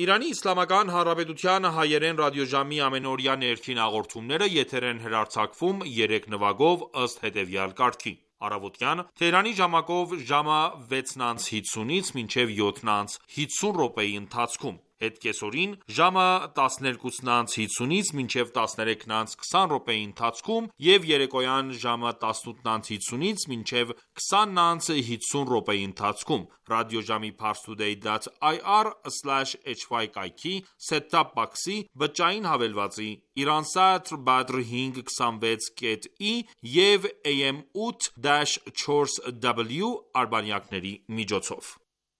Իրանի Իսլամական Հանրապետության հայերեն ռադիոժամի ամենօրյա ներքին հաղորդումները եթեր են հեռարձակվում 3 նվագով ըստ հետևյալ կարգի: Առավոտյան Թեհրանի ժամակով ժամը 6:50-ից մինչև 7:50 րոպեի ընթացքում, հետկեսօրին ժամը 12:50-ից մինչև 13:20 րոպեի ընթացքում և երեկոյան ժամը 18:50-ից մինչև 20:50 րոպեի ընթացքում ռադիոժամի parstoday.ir/hy կայքի set-top box-ի բջջային հավելվածի, Iransat Badr 526.i և AM 8-4W արբանյակների միջոցով: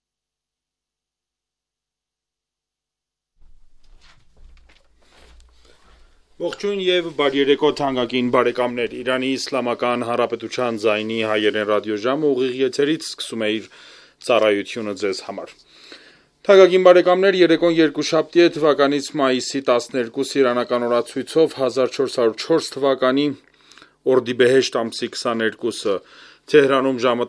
Ողջույն և բարի երեկո թանկագին բարեկամներ: Իրանի Իսլամական Հանրապետության ձայնի հայերեն ռադիոժամը ուղիղ եթերից սկսում է իր ծառայությունը ձեզ համար: Թանկագին բարեկամներ, երեկոն երկուշաբթի է, թվականից մայիսի 12 իրանական օրացույցով 1404 թվականի օրդիբեհեշտ ամսի 22-ը, Թեհրանում ժամը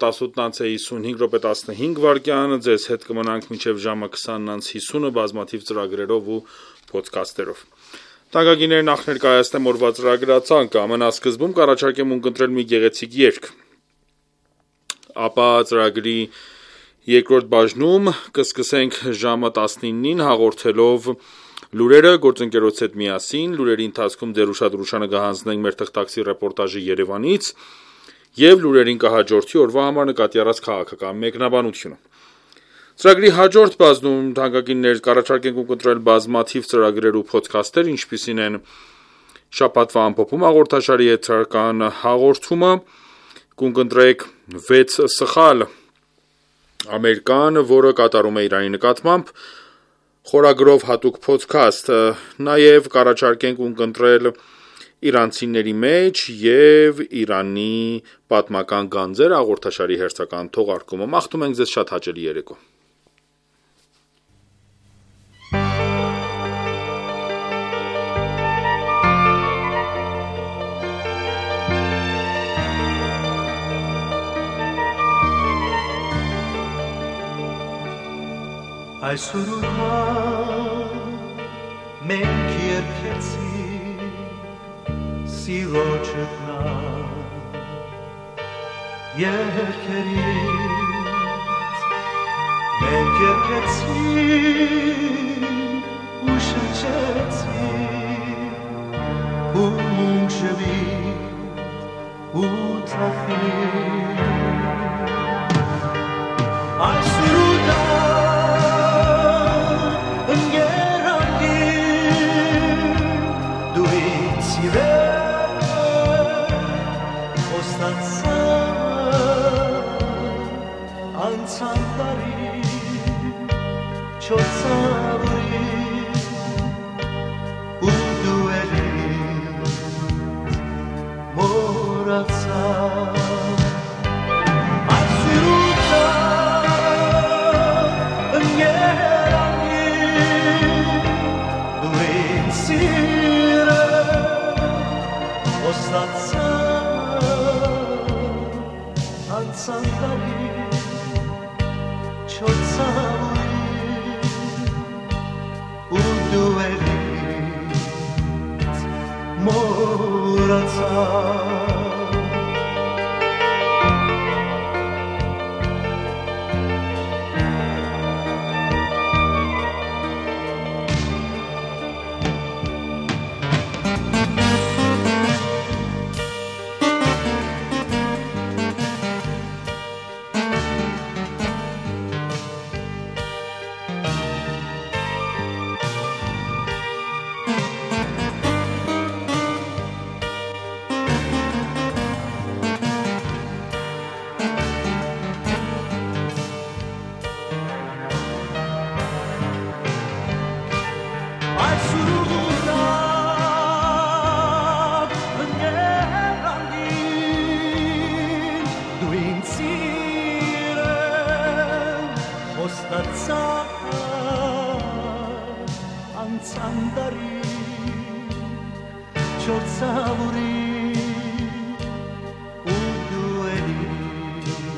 18:55 ձեզ հետ կմնանք մինչև ժամը 20:50 բազմաթիվ ծրագրերով ու փոդքասթերով: Թանկագիններ, նախ ներկայացնեմ օրվա ծրագրացանկը: Ամենասկզբում կառաջարկեմ ունկնդրել մի գեղեցիկ երգ: Ապա ծրագրի երկրորդ բաժնում կսկսենք ժամը 19-ին հաղորդելով լուրերը գործընկերոջ հետ միասին: Լուրերի ընթացքում ձեր ուշադրությանը կհանձնենք մեր թղթակցի ռեպորտաժը Երևանից և լուրերին կհաջորդի օրվա համար նկատի առած քաղաքական մեկնաբանությունը: Ծրագրի հաջորդ բաժնում կառաջարկենք ունկնդրել բազմաթիվ ծրագրեր ու փոդքասթեր, ինչպիսին են շաբաթվա ամփոփում հաղորդաշարի հերթական հաղորդումը, կունկնդրեք 6 սխալ ամերկան, որը կատարում է Իրանի նկատմամբ, խորագրով հատուկ փոդքասթ, նաև կառաջարկենք ունկնդրել իրանցիների մեջ և Իրանի պատմական գանձեր հաղորդաշարի հերթական թողարկումը: Մաղթում ենք ձեզ շատ հաճելի երեկո: Այս ուրուհան մենք երգեցինք սիրո ճգնակ երգերից մենք երգեցինք ու շնչեցինք ու մունջվինք ու թախինք այս ուրուհան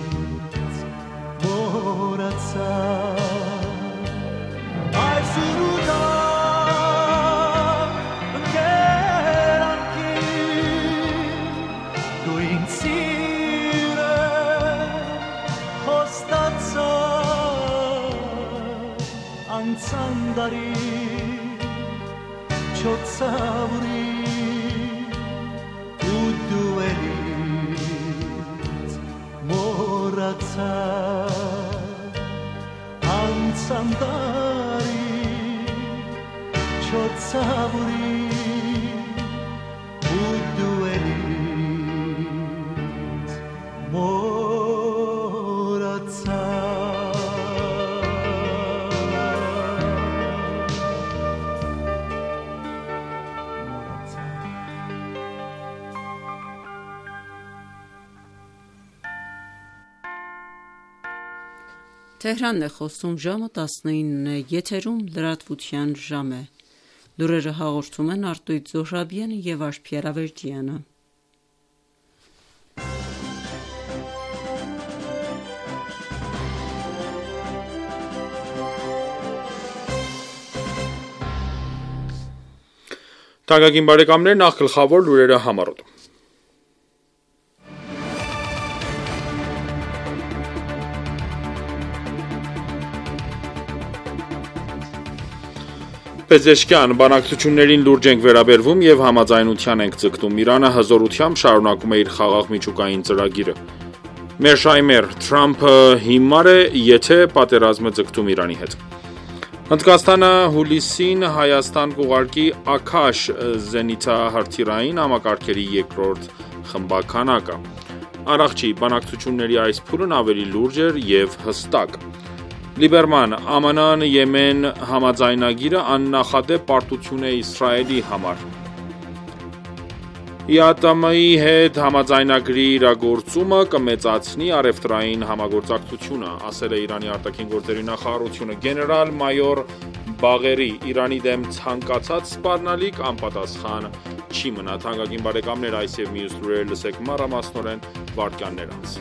Ay, դու ինձ սիրե խոստացա անցան դարի չոցավրի ու դու էլից մոռացա անցան դարի չոցավրի ու դու էլից մոռացա Թեհրանն է խոսում ժամը 19-ն է, եթերում լրատվության ժամ է։ Լուրերը հաղորդում են Արտույտ Զոհրաբյանը և Աշխիերա Վերջյանը։ Թանկագին բարեկամներ, նախ գլխավոր լուրերը համառոտ։ Պեզեշկյան, բանակցություններին լուրջ ենք վերաբերվում և համաձայնության ենք ձգտում, Իրանը հզորությամբ շարունակում է իր խաղաղ միջուկային ծրագիրը։ Մերշայմեր, Թրամփը հիմար է, եթե պատերազմ է ձգտում Իրանի հետ։ Հնդկաստանը հուլիսին Հայաստան կուղարկի Աքաշ զենիթահրթիռային համակարգերի երկրորդ խմբաքանակը։ Արաղչի, բանակցությունների այս փուլն ավելի լուրջ էր և հստակ։ Լիբերման, ԱՄՆ-ն Եմեն համաձայնագիրը աննախադեպ պարտություն է Իսրայելի համար։ ԻԱՏՄ-ի հետ համաձայնագրի իրագործումը կմեծացնի առևտրային համագործակցությունը, ասել է Իրանի արտաքին գործերի նախարարությունը։ Գեներալ-մայոր Բաղերի, Իրանի դեմ ցանկացած սպառնալիք անպատասխան չի մնա։ Թանկագին բարեկամներ, այս և մյուս լուրերը լսեք մանրամասնորեն վայրկյաններ անց։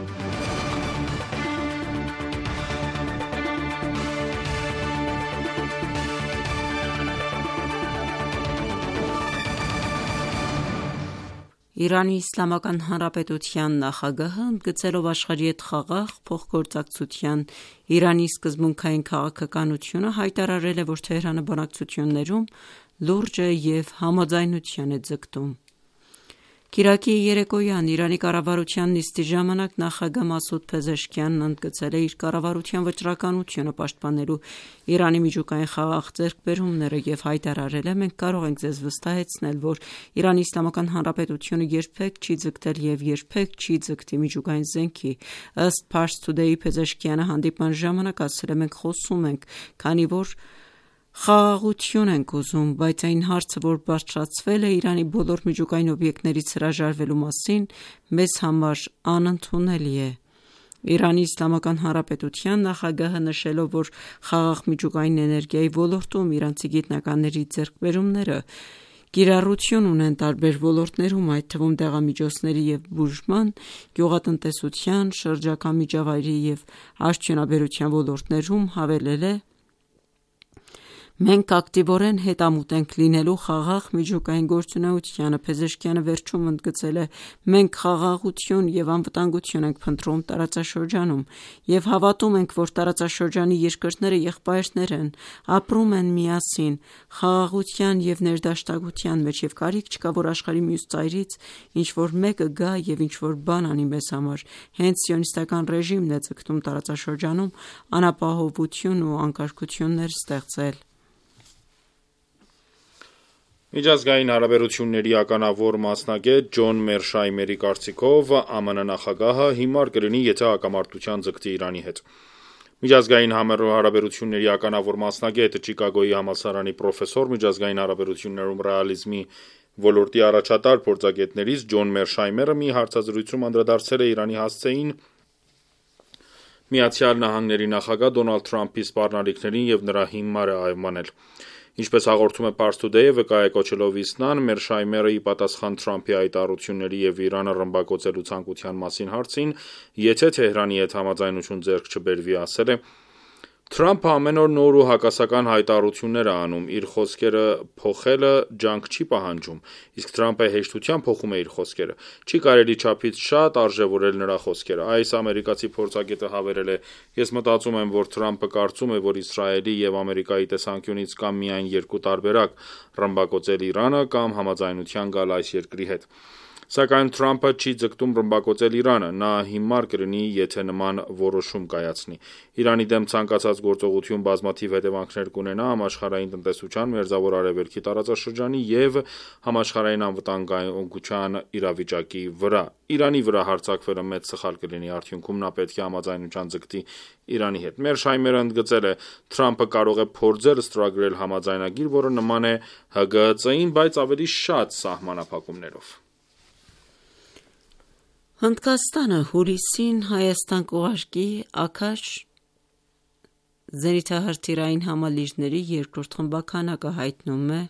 Իրանի Իսլամական Հանրապետության նախագահը ընդգծելով աշխարհի հետ խաղաղ փոխգործակցության Իրանի սկզբունքային քաղաքականությունը հայտարարել է, որ Թեհրանը բանակցություններում լուրջ է և համաձայնության է ձգտում։ Կիրակի երեկոյան Իրանի կառավարության նիստի ժամանակ նախագահ Մասուդ Փեզեշքյանն ընդգծել է իր կառավարության վճռականությունը պաշտպանելու Իրանի միջուկային խաղաղ ձեռքբերումները և հայտարարել է. մենք կարող ենք ձեզ վստահեցնել, որ Իրանի Իսլամական Հանրապետությունը երբեք չի ձգտել և երբեք չի ձգտի միջուկային զենքի։ Ըստ Pars Today-ի Փեզեշքյանը հանդիպման ժամանակ ասել է. մենք խոսում ենք, քանի որ խաղաղություն ենք ուզում, բայց այն հարցը, որ բարձրացվել է Իրանի բոլոր միջուկային օբյեկտներից հրաժարվելու մասին, մեզ համար անընդունելի է։ Իրանի Իսլամական Հանրապետության նախագահը նշելով, որ խաղաղ միջուկային էներգիայի ոլորտում իրանցի գիտնականների ձեռքբերումները կիրառություն ունեն տարբեր ոլորտներում, այդ թվում դեղամիջոցների և բուժման, գյուղատնտեսության, շրջակա միջավայրի և արդյունաբերության ոլորտներում, հավելել է. մենք ակտիվորեն հետամուտ ենք լինելու խաղաղ միջուկային գործունեությանը։ Փեզեշքյանը վերջում ընդգծել է. մենք խաղաղություն և անվտանգություն ենք փնտրում տարածաշրջանում և հավատում ենք, որ տարածաշրջանի երկրները եղբայրներ են, ապրում են միասին, խաղաղության և ներդաշնակության մեջ և կարիք չկա, որ աշխարհի մյուս ծայրից ինչ-որ մեկը գա և ինչ-որ բան անի մեզ համար։ Հենց սիոնիստական ռեժիմն է ձգտում տարածաշրջանում անապահովություն ու անկարգություններ ստեղծել։ Միջազգային հարաբերությունների ականավոր մասնագետ Ջոն Մերշայմերի կարծիքով ԱՄՆ նախագահը հիմար կլինի, եթե հակամարտության ձգտի Իրանի հետ։ Միջազգային հարաբերությունների ականավոր մասնագետ, Չիկագոյի համալսարանի պրոֆեսոր, միջազգային հարաբերություններում ռեալիզմի ոլորտի առաջատար փորձագետներից Ջոն Մերշայմերը մի հարցազրույցում անդրադարձել է Իրանի հասցեին Միացյալ Նահանգների նախագահ Դոնալդ Թրամփի սպառնալիքներին և նրա հիմարը անվանել։ Ինչպես հաղորդում է Pars Today-ը, վկայակոչելով Իսնան, Մերշայմերը ի պատասխան Թրամփի հայտարարությունների և Իրանը ռմբակոծելու ցանկության մասին հարցին, եթե Թեհրանի հետ համաձայնություն ձեռք չբերվի, ասել է. Թրամփը ամեն օր նոր ու հակասական հայտարարություններ է անում, իր խոսքերը փոխելը ջանք չի պահանջում, իսկ Թրամփը հեշտությամբ փոխում է իր խոսքերը։ Չի կարելի չափից շատ արժևորել նրա խոսքերը։ Այս ամերիկացի փորձագետը հավելել է. «Ես մտածում եմ, որ Թրամփը կարծում է, որ Իսրայելի և Ամերիկայի տեսանկյունից կա միայն երկու տարբերակ՝ ռմբակոծել Իրանը կամ համաձայնության գալ այս երկրի հետ։ Սակայն Թրամփը չի ձգտում ռմբակոծել Իրանը, նա հիմար կլինի, եթե նման որոշում կայացնի։ Իրանի դեմ ցանկացած գործողություն բազմաթիվ հետևանքներ կունենա համաշխարհային տնտեսության, Մերձավոր Արևելքի տարածաշրջանի և համաշխարհային անվտանգության իրավիճակի վրա։ Իրանի վրա հարձակվելը մեծ սխալ կլինի, արդյունքում նա պետք է համաձայնության ձգտի Իրանի հետ»։ Մերշհայմերը ընդգծել է. «Թրամփը կարող է փորձել ստորագրել համաձայնագիր, որը նման է ՀԳՀԾ-ին, բայց ավելի շատ սահմանափակումներով»։ Հնդկաստանը հուլիսին Հայաստան կուղարկի Աքաշ զենիթահրթիռային համալիրների երկրորդ խմբաքանակը, հայտնում է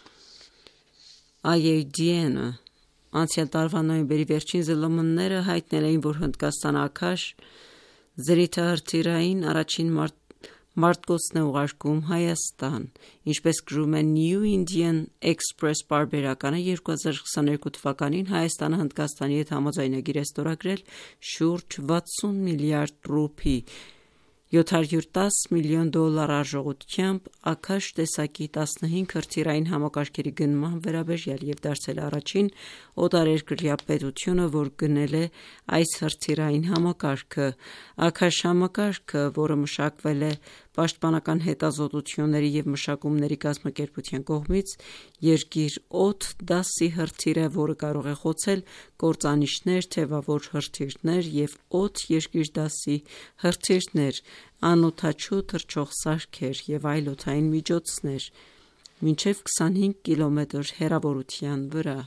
IADN-ը։ Անցյալ տարվա նոյեմբերի վերջին ԶԼՄ-ները հայտնել էին, որ Հնդկաստանը Աքաշ զենիթահրթիռային առաջին մարտկոցն է ուղարկում Հայաստան։ Ինչպես գրում է New Indian Express պարբերականը, 2022 թվականին Հայաստանը Հնդկաստանի հետ համաձայնագիր է ստորագրել շուրջ 60 միլիարդ ռուփի $710 միլիոն արժողությամբ Աքաշ տեսակի 15 հրթիռային համակարգերի գնման վերաբերյալ և դարձել է առաջին օտարերկրյա պետությունը, որ գնել է այս հրթիռային համակարգը։ Աքաշ համակարգը, որը մշակվել է Պաշտպանական հետազոտությունների և մշակումների կազմակերպության կողմից, երկիր օդ դասի հրթիռ է, որը կարող է խոցել կործանիչներ, թևավոր հրթիռներ և օդ երկիր դասի հրթիռներ, անօդաչու թռչող սարքեր և այլ օդային միջոցներ մինչև 25 կիլոմետր հեռավորության վրա։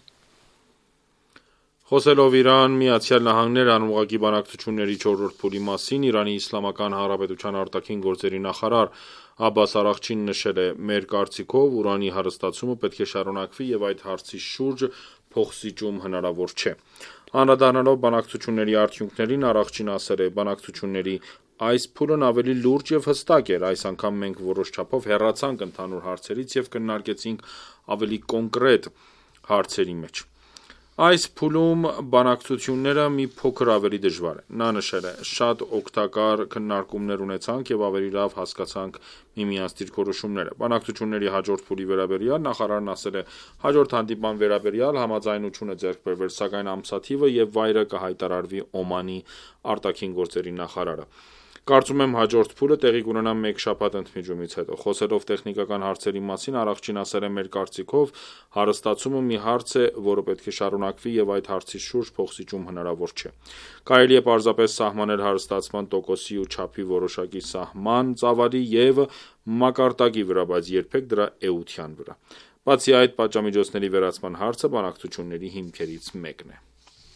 Խոսելով Իրան-ԱՄՆ անուղղակի բանակցությունների 4-րդ փուլի մասին, Իրանի Իսլամական Հանրապետության արտաքին գործերի նախարար Աբբաս Արաղչին նշել է. «Մեր կարծիքով ուրանի հարստացումը պետք է շարունակվի և այդ հարցի շուրջ փոխզիջում հնարավոր չէ»։ Անդրադառնալով բանակցությունների արդյունքներին, Արաղչին ասել է. «Բանակցությունների այս փուլն ավելի լուրջ և հստակ էր։ Այս անգամ մենք որոշ չափով հեռացանք ընդհանուր հարցերից և քննարկեցինք ավելի կոնկրետ հարցերի մեջ։ Այս փուլում բանակցությունները մի փոքր ավելի դժվար են»։ Նա նշել է. «Շատ օգտակար քննարկումներ ունեցանք և ավելի լավ հասկացանք միմյանց դիրքորոշումները»։ Բանակցությունների հաջորդ փուլի վերաբերյալ նախարարն ասել է. «Հաջորդ հանդիպման վերաբերյալ համաձայնություն է ձեռք բերվել, սակայն ամսաթիվը և վայրը կհայտարարվի Օմանի ԱԳ նախարարը։ Կարծում եմ հաջորդ փուլը տեղի կունենա մեկ շաբաթ ընդմիջումից հետո»։ Խոսելով տեխնիկական հարցերի մասին, Արաղչին ասել է. «Մեր կարծիքով հարստացումը մի հարց է, որը պետք է շարունակվի և այդ հարցի շուրջ փոխզիջում հնարավոր չէ։ Կարելի է պարզապես սահմանել հարստացման տոկոսի ու չափի որոշակի սահման ծավալի և մակարդակի վրա, բայց երբեք դրա էության վրա։ Բացի այդ, պատժամիջոցների վերացման հարցը բանակցությունների հիմքերից մեկն է»։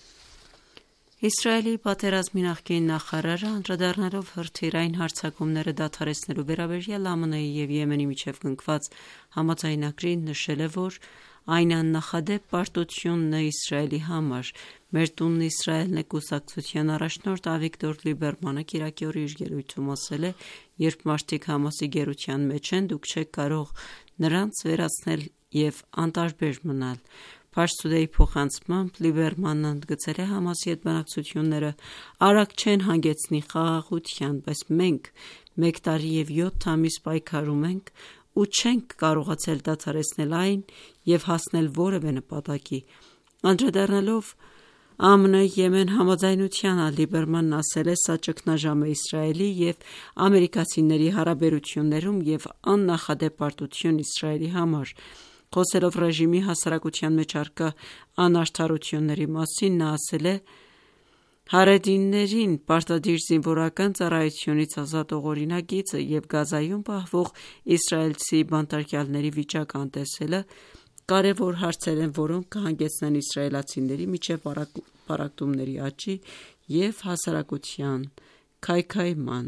Իսրայելի պատերազմի նախկին նախարարը, անդրադառնալով հրթիռային հարձակումները դադարեցնելու վերաբերյալ ԱՄՆ-ի և Եմենի միջև կնքված համաձայնագրին, նշել է, որ այն աննախադեպ պարտությունն է Իսրայելի համար։ «Մեր տունն Իսրայելն է» կուսակցության առաջնորդ Ավիգդոր Լիբերմանը կիրակի օր իր ելույթում ասել է. «Երբ մարդիկ Համասի գերության մեջ են, դուք չեք կարող նրանց վերացնել և անտարբեր մնալ»։ Pars Today-ի փոխանցմամբ Լիբերմանն ընդգծել է. «Համասի հետ բանակցությունները արագ չեն հանգեցնի խաղաղության, բայց մենք 1 տարի և 7 ամիս պայքարում ենք ու չենք կարողացել դադարեցնել այն և հասնել որևէ նպատակի»։ Անդրադառնալով ԱՄՆ-Եմեն համաձայնությանը, Լիբերմանն ասել է. «Սա ճգնաժամ է Իսրայելի և ամերիկացիների հարաբերություններում և աննախադեպ պարտություն Իսրայելի համար»։ Խոսելով ռեժիմի հասարակության մեջ առկա անարդարությունների մասին, նա ասել է. «Հարեդիներին պարտադիր զինվորական ծառայությունից ազատող օրինագիծը և Գազայում պահվող իսրայելցի բանտարկյալների վիճակը անտեսելը կարևոր հարցեր են, որոնք կհանգեցնեն իսրայելցիների միջև պառակտումների աճի և հասարակության քայքայման»։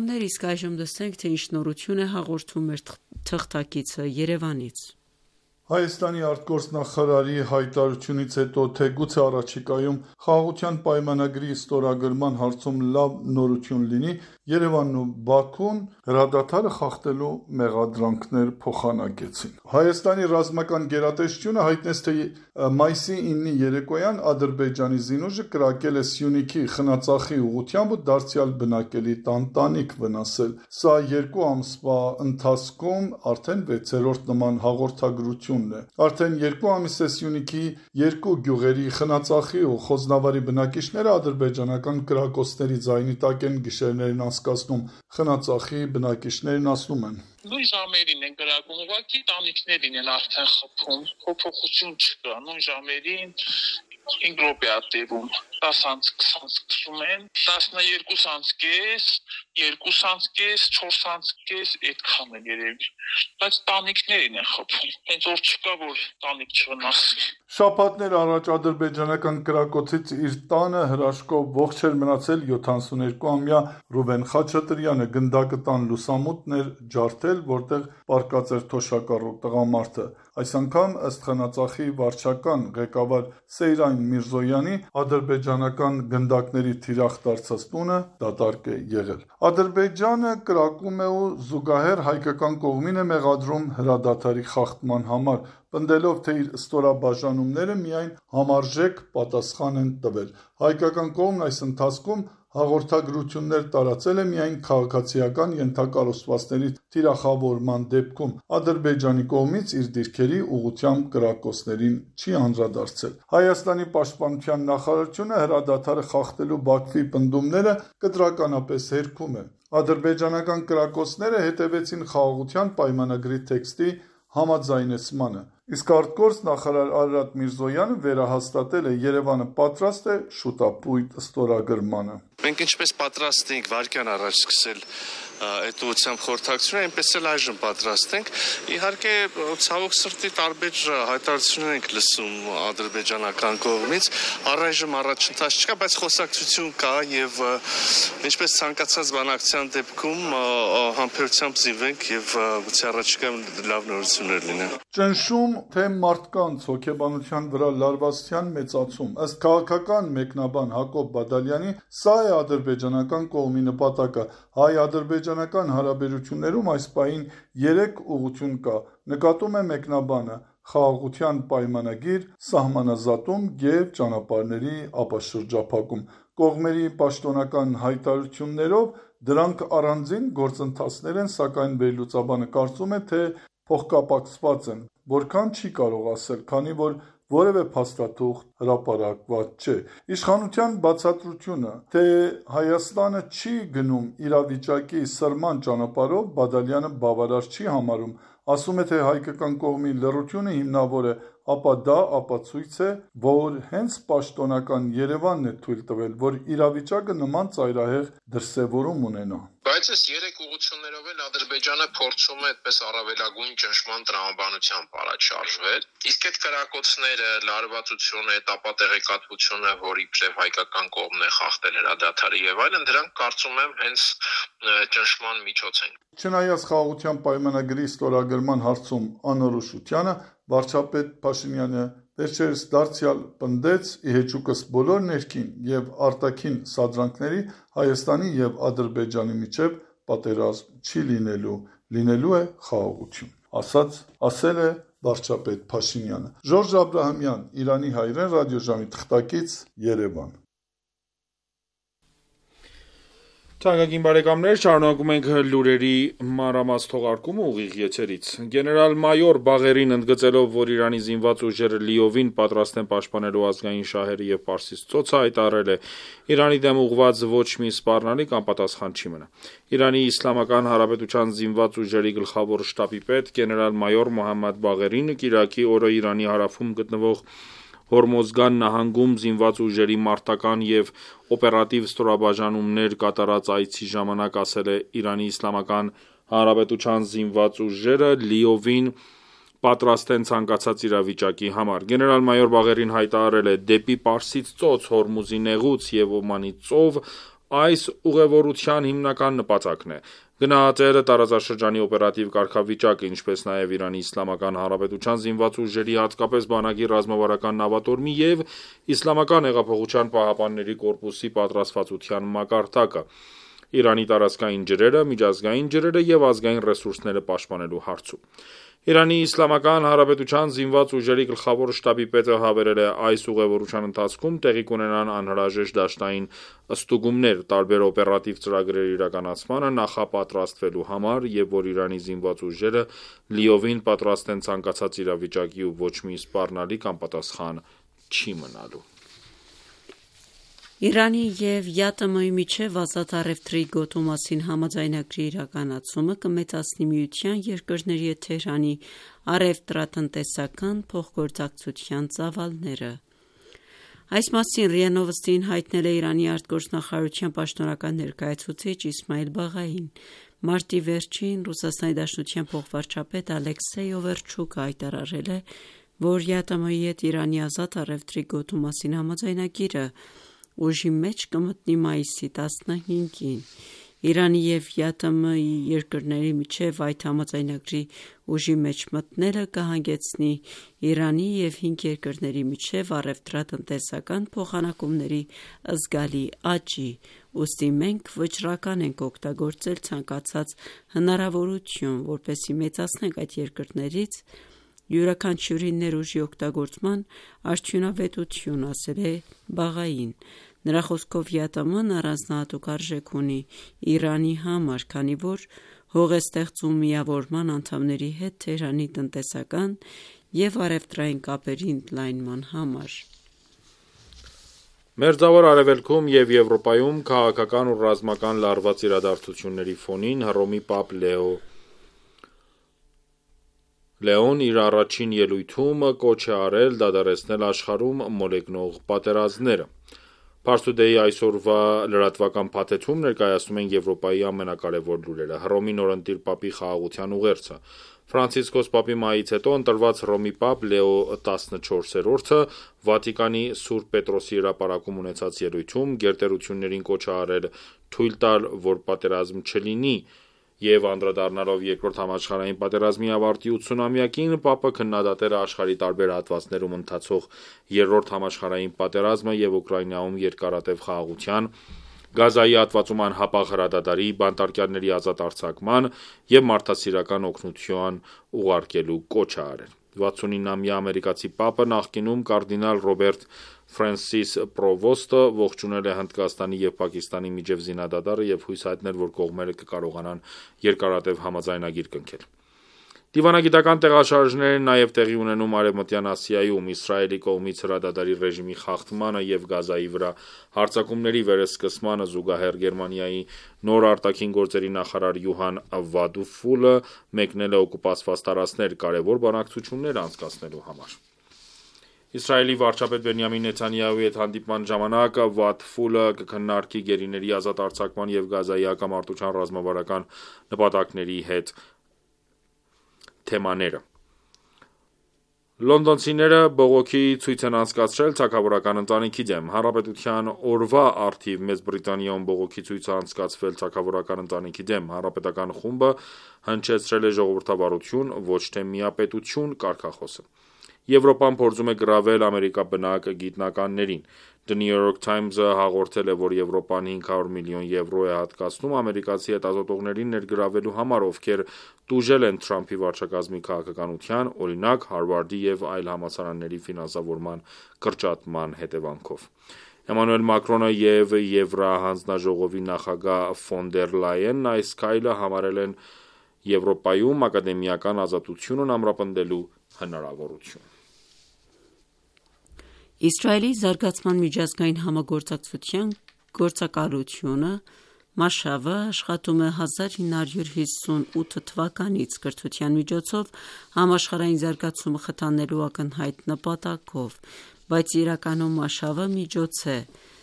Իսկ այժմ լսենք, թե ինչ նորություն է հաղորդում մեր թղթակիցը Երևանից։ Հայաստանի արտգործնախարարի հայտարարությունից հետո թե գուցե առաջիկայում խաղաղության պայմանագրի ստորագրման հարցում լավ նորություն լինի, Երևանն ու Բաքուն հրադադարը խախտելու մեղադրանքներ փոխանակեցին։ Հայաստանի ռազմական գերատեսչությունը հայտնեց, թե մայիսի 9-ի երեկոյան Ադրբեջանի զինուժը կրակել է Սյունիքի Խնածախի ուղղությամբ ու դարձյալ բնակելի տանտանիք վնասել։ Սա 2 ամսվա ընթացքում արդեն 6-րդ նման հաղորդագրությունն է։ Արդեն 2 ամիս է Սյունիքի 2 գյուղերի Խնածախի ու Խոզնավարի բնակիչները ադրբեջանական կրակոցների ձայնի տակ են գիշերներն անցկացնում։ Խնածախի բնակիչներն ասում են. Նույն ժամերին են կրակում, ուղղակի տանիքներին են արդեն խփում, փոփոխություն չկա, նույն ժամերին 5 րոպե է տևում, 10:20 սկսում են, 12:30, 2:30, 4:30, այդքան են երևի, բայց տանիքներին են խփում, հենց որ չկա, որ տանիք չվնասի։ Շաբաթներ առաջ ադրբեջանական կրակոցից իր տանը հրաշքով ողջ էր մնացել 72-ամյա Ռուբեն Խաչատրյանը, գնդակը տան լուսամուտն էր ջարդել, որտեղ պառկած էր թոշակառու տղամարդը։ Այս անգամ ըստ Խնածախի վարչական ղեկավար Սեյրան Միրզոյանի ադրբեջանական գնդակների թիրախ դարձած տունը դատարկ է եղել։ Ադրբեջանը կրակում է ու զուգահեռ հայկական կողմին է մեղադրում հրադադարի խախտման համար, պնդելով, թե իր ստորաբաժանումները միայն համարժեք պատասխան են տվել։ Հայկական կողմն այս ընթացքում հաղորդագրություններ տարածել է միայն քաղաքացիական ենթակառուցվածքների թիրախավորման դեպքում, Ադրբեջանի կողմից իր դիրքերի ուղղությամբ կրակոցներին չի անդրադարձել։ Հայաստանի պաշտպանության նախարարությունը հրադադարը խախտելու Բաքվի պնդումները կտրականապես հերքում է։ Ադրբեջանական կրակոցները հետևեցին խաղաղության պայմանագրի տեքստի համաձայնեցմանը, իսկ արտգործնախարար Արարատ Միրզոյանը վերահաստատել է Երևանը պատրաստ է շուտապույտ ստորագրմանը։ Մենք ինչպես պատրաստ ենք վարկյան առաջ սկսել այդ ուղղությամբ խորհրդակցությունը, այնպես էլ այժմ պատրաստ ենք։ Իհարկե, ցավոք սրտի տարբեր հայտարարություններ ենք լսում ադրբեջանական կողմից, առայժմ առաջընթաց չկա, բայց խոսակցություն կա եւ ինչպես ցանկացած բանակցության դեպքում համբերությամբ զինվենք եւ գուցե առաջիկայում լավ նորություններ լինեն։ Ճնշում թե մարդկանց հոգեբանության վրա լարվածության մեծացում։ Ըստ քաղաքական մեկնաբան Հակոբ Բադալյանի, սա է ադրբեջանական կողմի նպատակը։ Հայ-ադրբեջանական հարաբերություններում այս պահին 3 ուղղություն կա։ Նկատում է մեկնաբանը խաղաղության պայմանագիր, սահմանազատում եւ ճանապարհների ապաշրջափակում։ Կողմերի պաշտոնական հայտարարություններով դրանք առանձին գործընթացներ են, սակայն վերլուծաբանը կարծում է, թե փոխկապակցված են, որքան չի կարող ասել, քանի որ որևէ փաստաթուղթ հրապարակված չէ։ Իշխանության բացատրությունը, թե Հայաստանը չի գնում իրավիճակի սրման ճանապարհով, Բադալյանը բավարար չի համարում, ասում է, թե հայկական կողմի լռությունը հիմնավոր է, ապա դա ապացույց է, որ հենց պաշտոնական Երևանն է թույլ տվել, որ իրավիճակը նման ծայրահեղ դրսևորում ունենա։ Բայց այս 3 ուղղություններով էլ Ադրբեջանը փորձում է այդպես առավելագույն ճնշման տրամաբանությամբ առաջ շարժվել, իսկ այդ կրակոցները, լարվածությունը, հետապատեղեկատվությունը, որ իբրև հայկական կողմն է խախտել հրադադարը եւ այլն, դրանք կարծում եմ հենց ճնշման միջոց են։ Չնայած խաղաղության պայմանագրի ստորագրման հարցում անորոշությանը, վարչապետ Փաշինյանը վերջերս դարձյալ պնդեց ի հեճուկս բոլոր ներքին եւ արտաքին սադրանքների Հայաստանի եւ Ադրբեջանի միջև պատերազմ չի լինելու է խաղաղություն, ասել է վարչապետ Փաշինյանը։ Ժորժ Աբրահամյան, Իրանի հայրեն ռադիոժամի թղթակից, Երևան։ Թանկագին բարեկամներ, շարունակում ենք լուրերի մանրամասն թողարկումը ուղիղ եթերից։ Գեներալ-մայոր Բաղերին ընդգծելով, որ Իրանի զինված ուժերը լիովին պատրաստ են պաշտպանելու ազգային շահերը եւ Պարսից ծոցը, հայտարարել է Իրանի դեմ ուղղված ոչ մի սպառնալիք անպատասխան չի մնա։ Իրանի Իսլամական Հանրապետության զինված ուժերի գլխավոր շտաբի պետ գեներալ-մայոր Մոհամմադ Բաղերին կիրակի օրը Իրանի հարավում գտնվող Հորմոզգան նահանգում զինված ուժերի մարտական եւ օպերատիվ ստորաբաժանումներ կատարած այցի ժամանակ ասել է Իրանի Իսլամական Հանրապետության զինված ուժերը լիովին պատրաստ են ցանկացած իրավիճակի համար։ Գեներալ-մայոր Բաղերին հայտարարել է դեպի Պարսից ծոց, Հորմուզի նեղուց եւ Օմանի ծով այս ուղևորության հիմնական նպատակն է։ Գնահատել տարածաշրջանի օպերատիվ կարգավիճակը, ինչպես նաև Իրանի Իսլամական Հանրապետության զինված ուժերի, հատկապես բանակի ռազմավարական նավատորմի և Իսլամական հեղափոխության պահապանների կորպուսի պատրաստվածության մակարդակը, Իրանի տարածքային ջրերը, միջազգային ջրերը և ազգային ռեսուրսները պաշտպանելու հարցում։ Իրանի Իսլամական Հանրապետության զինված ուժերի գլխավոր շտաբի պետը հավելել է այս ուղևորության ընթացքում տեղի կունենան անհրաժեշտ դաշտային ստուգումներ տարբեր օպերատիվ ծրագրերի իրականացմանը նախապատրաստվելու համար և որ Իրանի զինված ուժերը լիովին պատրաստ են ցանկացած իրավիճակի ու ոչ մի սպառնալիք անպատասխան չի մնալու։ Իրանի և ԵԱՏՄ-ի միջև ազատ առևտրի գոտու մասին համաձայնագրի իրականացումը կմեծացնի Միության երկրների հետ Թեհրանի առևտրատնտեսական փոխգործակցության ծավալները։ Այս մասին ՌԻԱ Նովոստիին հայտնել է Իրանի արտգործնախարարության պաշտոնական ներկայացուցիչ Իսմայիլ Բաղային։ Մարտի վերջին ՌԴ փոխվարչապետ Ալեքսեյ Օվերչուկը հայտարարել է, որ ԵԱՏՄ-ի հետ Իրանի ազատ առևտրի գոտու մասին համաձայնագիրը ուժի մեջ կմտնի մայիսի 15-ին։ Իրանի և ԵԱՏՄ-ի երկրների միջև այդ համաձայնագրի ուժի մեջ մտնելը կհանգեցնի Իրանի և 5 երկրների միջև առևտրատնտեսական փոխանակումների զգալի աճի, ուստի մենք վճռական ենք օգտագործել ցանկացած հնարավորություն, որպեսզի մեծացնենք այդ երկրներից յուրաքանչյուրի ներուժի օգտագործման արդյունավետությունը, ասել է Բաղային։ Նրա խոսքով ԵԱՏՄ-ն առանձնահատուկ արժեք ունի Իրանի համար, քանի որ հող է ստեղծում միավորման անդամների հետ Թեհրանի տնտեսական և առևտրային կապերի ընդլայնման համար։ Մերձավոր Արևելքում և Եվրոպայում քաղաքական ու ռազմական լարված իրադարձությունների ֆոնին Հռոմի Պապ Լեոն իր առաջին ելույթում կոչ է արել դադարեցնել աշխարհում մոլեգնող պատերազմները։ Pars Today այսօրվա լրատվական փաթեթում ներկայացնում են Եվրոպայի ամենակարևոր լուրերը։ Հռոմի նորընտիր Պապի խաղաղության ուղերձը։ Ֆրանցիսկոս Պապի մահից հետո ընտրված Հռոմի Պապ Լեո 14-րդը Վատիկանի Սուրբ Պետրոսի հրապարակում ունեցած ելույթում գերտերություններին կոչ է արել թույլ տալ, որ պատերազմ չլինի, և անդրադառնալով Երկրորդ համաշխարհային պատերազմի ավարտի 80-ամյակին, Պապը քննադատել է աշխարհի տարբեր հատվածներում ընթացող Երրորդ համաշխարհային պատերազմը և Ուկրաինայում երկարատև խաղաղության, Գազայի հատվածում անհապաղ հրադադարի, բանտարկյալների ազատ արձակման և մարդասիրական օգնություն ուղարկելու կոչ է արել։ 69-ամյա ամերիկացի Պապը նախկինում կարդինալ Ռոբերտ Ֆրենսիս Պրովոստը ողջունել է Հնդկաստանի և Պակիստանի միջև զինադադարը և հույս հայտնել, որ կողմերը կկարողանան երկարատև համաձայնագիր կնքել։ Դիվանագիտական տեղաշարժներ են նաև տեղի ունենում Արևմտյան Ասիայում, Իսրայելի կողմից հրադադարի ռեժիմի խախտմանը և Գազայի վրա հարձակումների վերսկսմանը զուգահեռ Գերմանիայի նոր արտաքին գործերի նախարար Յուհան Վադուֆուլը մեկնել է օկուպացված տարածքներ կարևոր բանակցություններ անցկացնելու համար։ Իսրայելի վարչապետ Բենյամին Նեթանյահուի հետ հանդիպման ժամանակ Վադֆուլը կքննարկի գերիների ազատ արձակման և Գազայի հակամարտության ռազմավարական նպատակների հետ թեմաները։ Լոնդոնցիները բողոքի ցույց են անցկացրել թագավորական ընտանիքի դեմ։ Հանրապետության օրվա առթիվ Մեծ Բրիտանիայում բողոքի ցույց է անցկացվել թագավորական ընտանիքի դեմ։ Հանրապետական խումբը հնչեցրել է ժողովրդավարություն, ոչ թե միապետություն կարգախոսը։ Եվրոպան փորձում է գրավել ամերիկաբնակ գիտնականներին։ The New York Times-ը հաղորդել է, որ Եվրոպան 500 միլիոն եվրո է հատկացնում ամերիկացի հետազոտողներին ներգրավելու համար, ովքեր տուժել են Թրամփի վարչակազմի քաղաքականության, օրինակ Հարվարդի և այլ համալսարանների ֆինանսավորման կրճատման հետևանքով։ Էմանուել Մակրոնը և Եվրահանձնաժողովի նախագահ ֆոն դեր Լայենն այս քայլը համարել են Եվրոպայում ակադեմիական ազատությունն ամրապնդելու հնարավորություն։ Իսրայելի զարգացման միջազգային համագործակցության գործակալությունը Մաշավը աշխատում է 1958 թվականից կրթության միջոցով համաշխարհային զարգացումը խթանելու ակնհայտ նպատակով, բայց իրականում Մաշավը միջոց է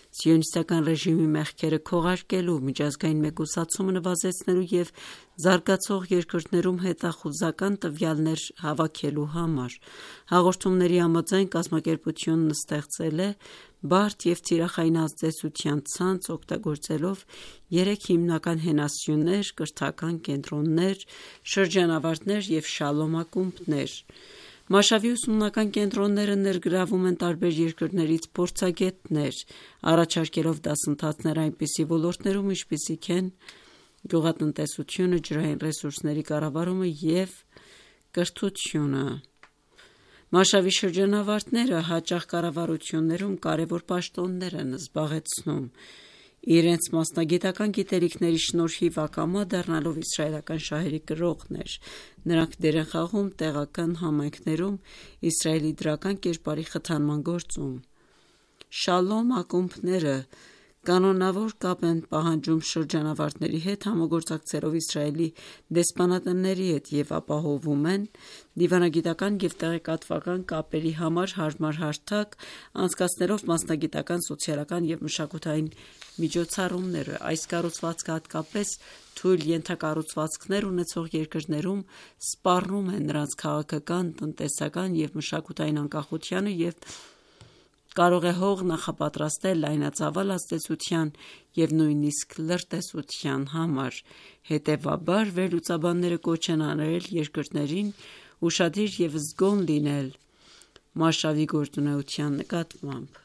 Սիոնիստական ռեժիմի մեղքերը քողարկելու, միջազգային մեկուսացումը նվազեցնելու և զարգացող երկրներում հետախուզական տվյալներ հավաքելու համար։ Հաղորդումների համաձայն կազմակերպությունն ստեղծել է բարդ և թիրախային ազդեցության ցանց, օգտագործելով 3 հիմնական հենասյուներ, կրթական կենտրոններ, շրջանավարտներ և շալոմ ակումբներ։ Մաշավի ուսումնական կենտրոնները ներգրավում են տարբեր երկրներից փորձագետներ, առաջարկելով դասընթացներ այնպիսի ոլորտներում, ինչպիսիք են գյուղատնտեսությունը, ջրային ռեսուրսների կառավարումը և կրթությունը։ Մաշավի շրջանավարտները հաճախ կառավարություններում կարևոր պաշտոններ են զբաղեցնում, իրենց մասնագիտական գիտելիքների շնորհիվ ակամա դառնալով իսրայելական շահերի կրողներ։ Նրանք դեր են խաղում տեղական համայնքներում Իսրայելի դրական կերպարի խթանման գործում։ Շալոմ ակումբները կանոնավոր կապ են պահանջում շրջանավարտների հետ, համագործակցելով Իսրայելի դեսպանատների հետ և ապահովում են դիվանագիտական և տեղեկատվական կապերի համար հարմար հարթակ, անցկացնելով մասնագիտական, սոցիալական և մշակութային միջոցառումներ։ Այս կառուցվածքը հատկապես թույլ ենթակառուցվածքներ ունեցող երկրներում սպառնում է նրանց քաղաքական, տնտեսական և մշակութային անկախությանը և կարող է հող նախապատրաստել լայնածավալ ազդեցության և նույնիսկ լրտեսության համար։ Հետևաբար, վերլուծաբանները կոչ են արել երկրներին ուշադիր և զգոն լինել մաշավի գործունեության նկատմամբ։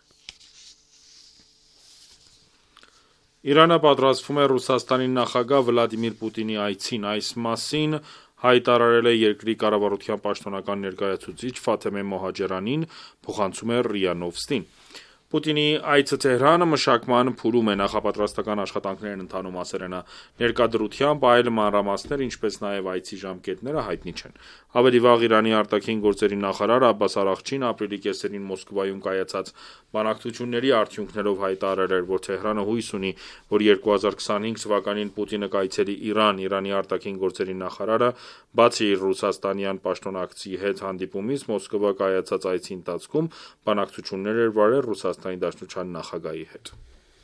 Իրանը պատրաստվում է Ռուսաստանի նախագահ Վլադիմիր Պուտինի այցին։ Այս մասին հայտարարել է երկրի կառավարության պաշտոնական ներկայացուցիչ Ֆաթեմե Մոհաջերանին, փոխանցում է ՌԻԱ Նովստին։ Պուտինի այցը Թեհրանը մշակման փուլում է, նախապատրաստական աշխատանքներ են ընթանում, ասել է նա։ Ներկա դրությամբ այլ մանրամասներ, ինչպես նաև այցի ժամկետները հայտնի չեն։ Ավելի վաղ Իրանի արտաքին գործերի նախարար Աբբաս Արաղչին ապրիլի կեսերին Մոսկվայում կայացած բանակցությունների արդյունքներով հայտարարել էր, որ Թեհրանը հույս ունի, որ 2025 թվականին Պուտինը կայցելի Իրան։ Իրանի արտաքին գործերի նախարարը, բացի իր ռուսաստանյան պաշտոնակցի հետ հանդիպումից, Մոսկվա կայացած այցի ընթացքում բանակցություններ էր վարել Ռուսաստանի Դաշնության նախագահի հետ։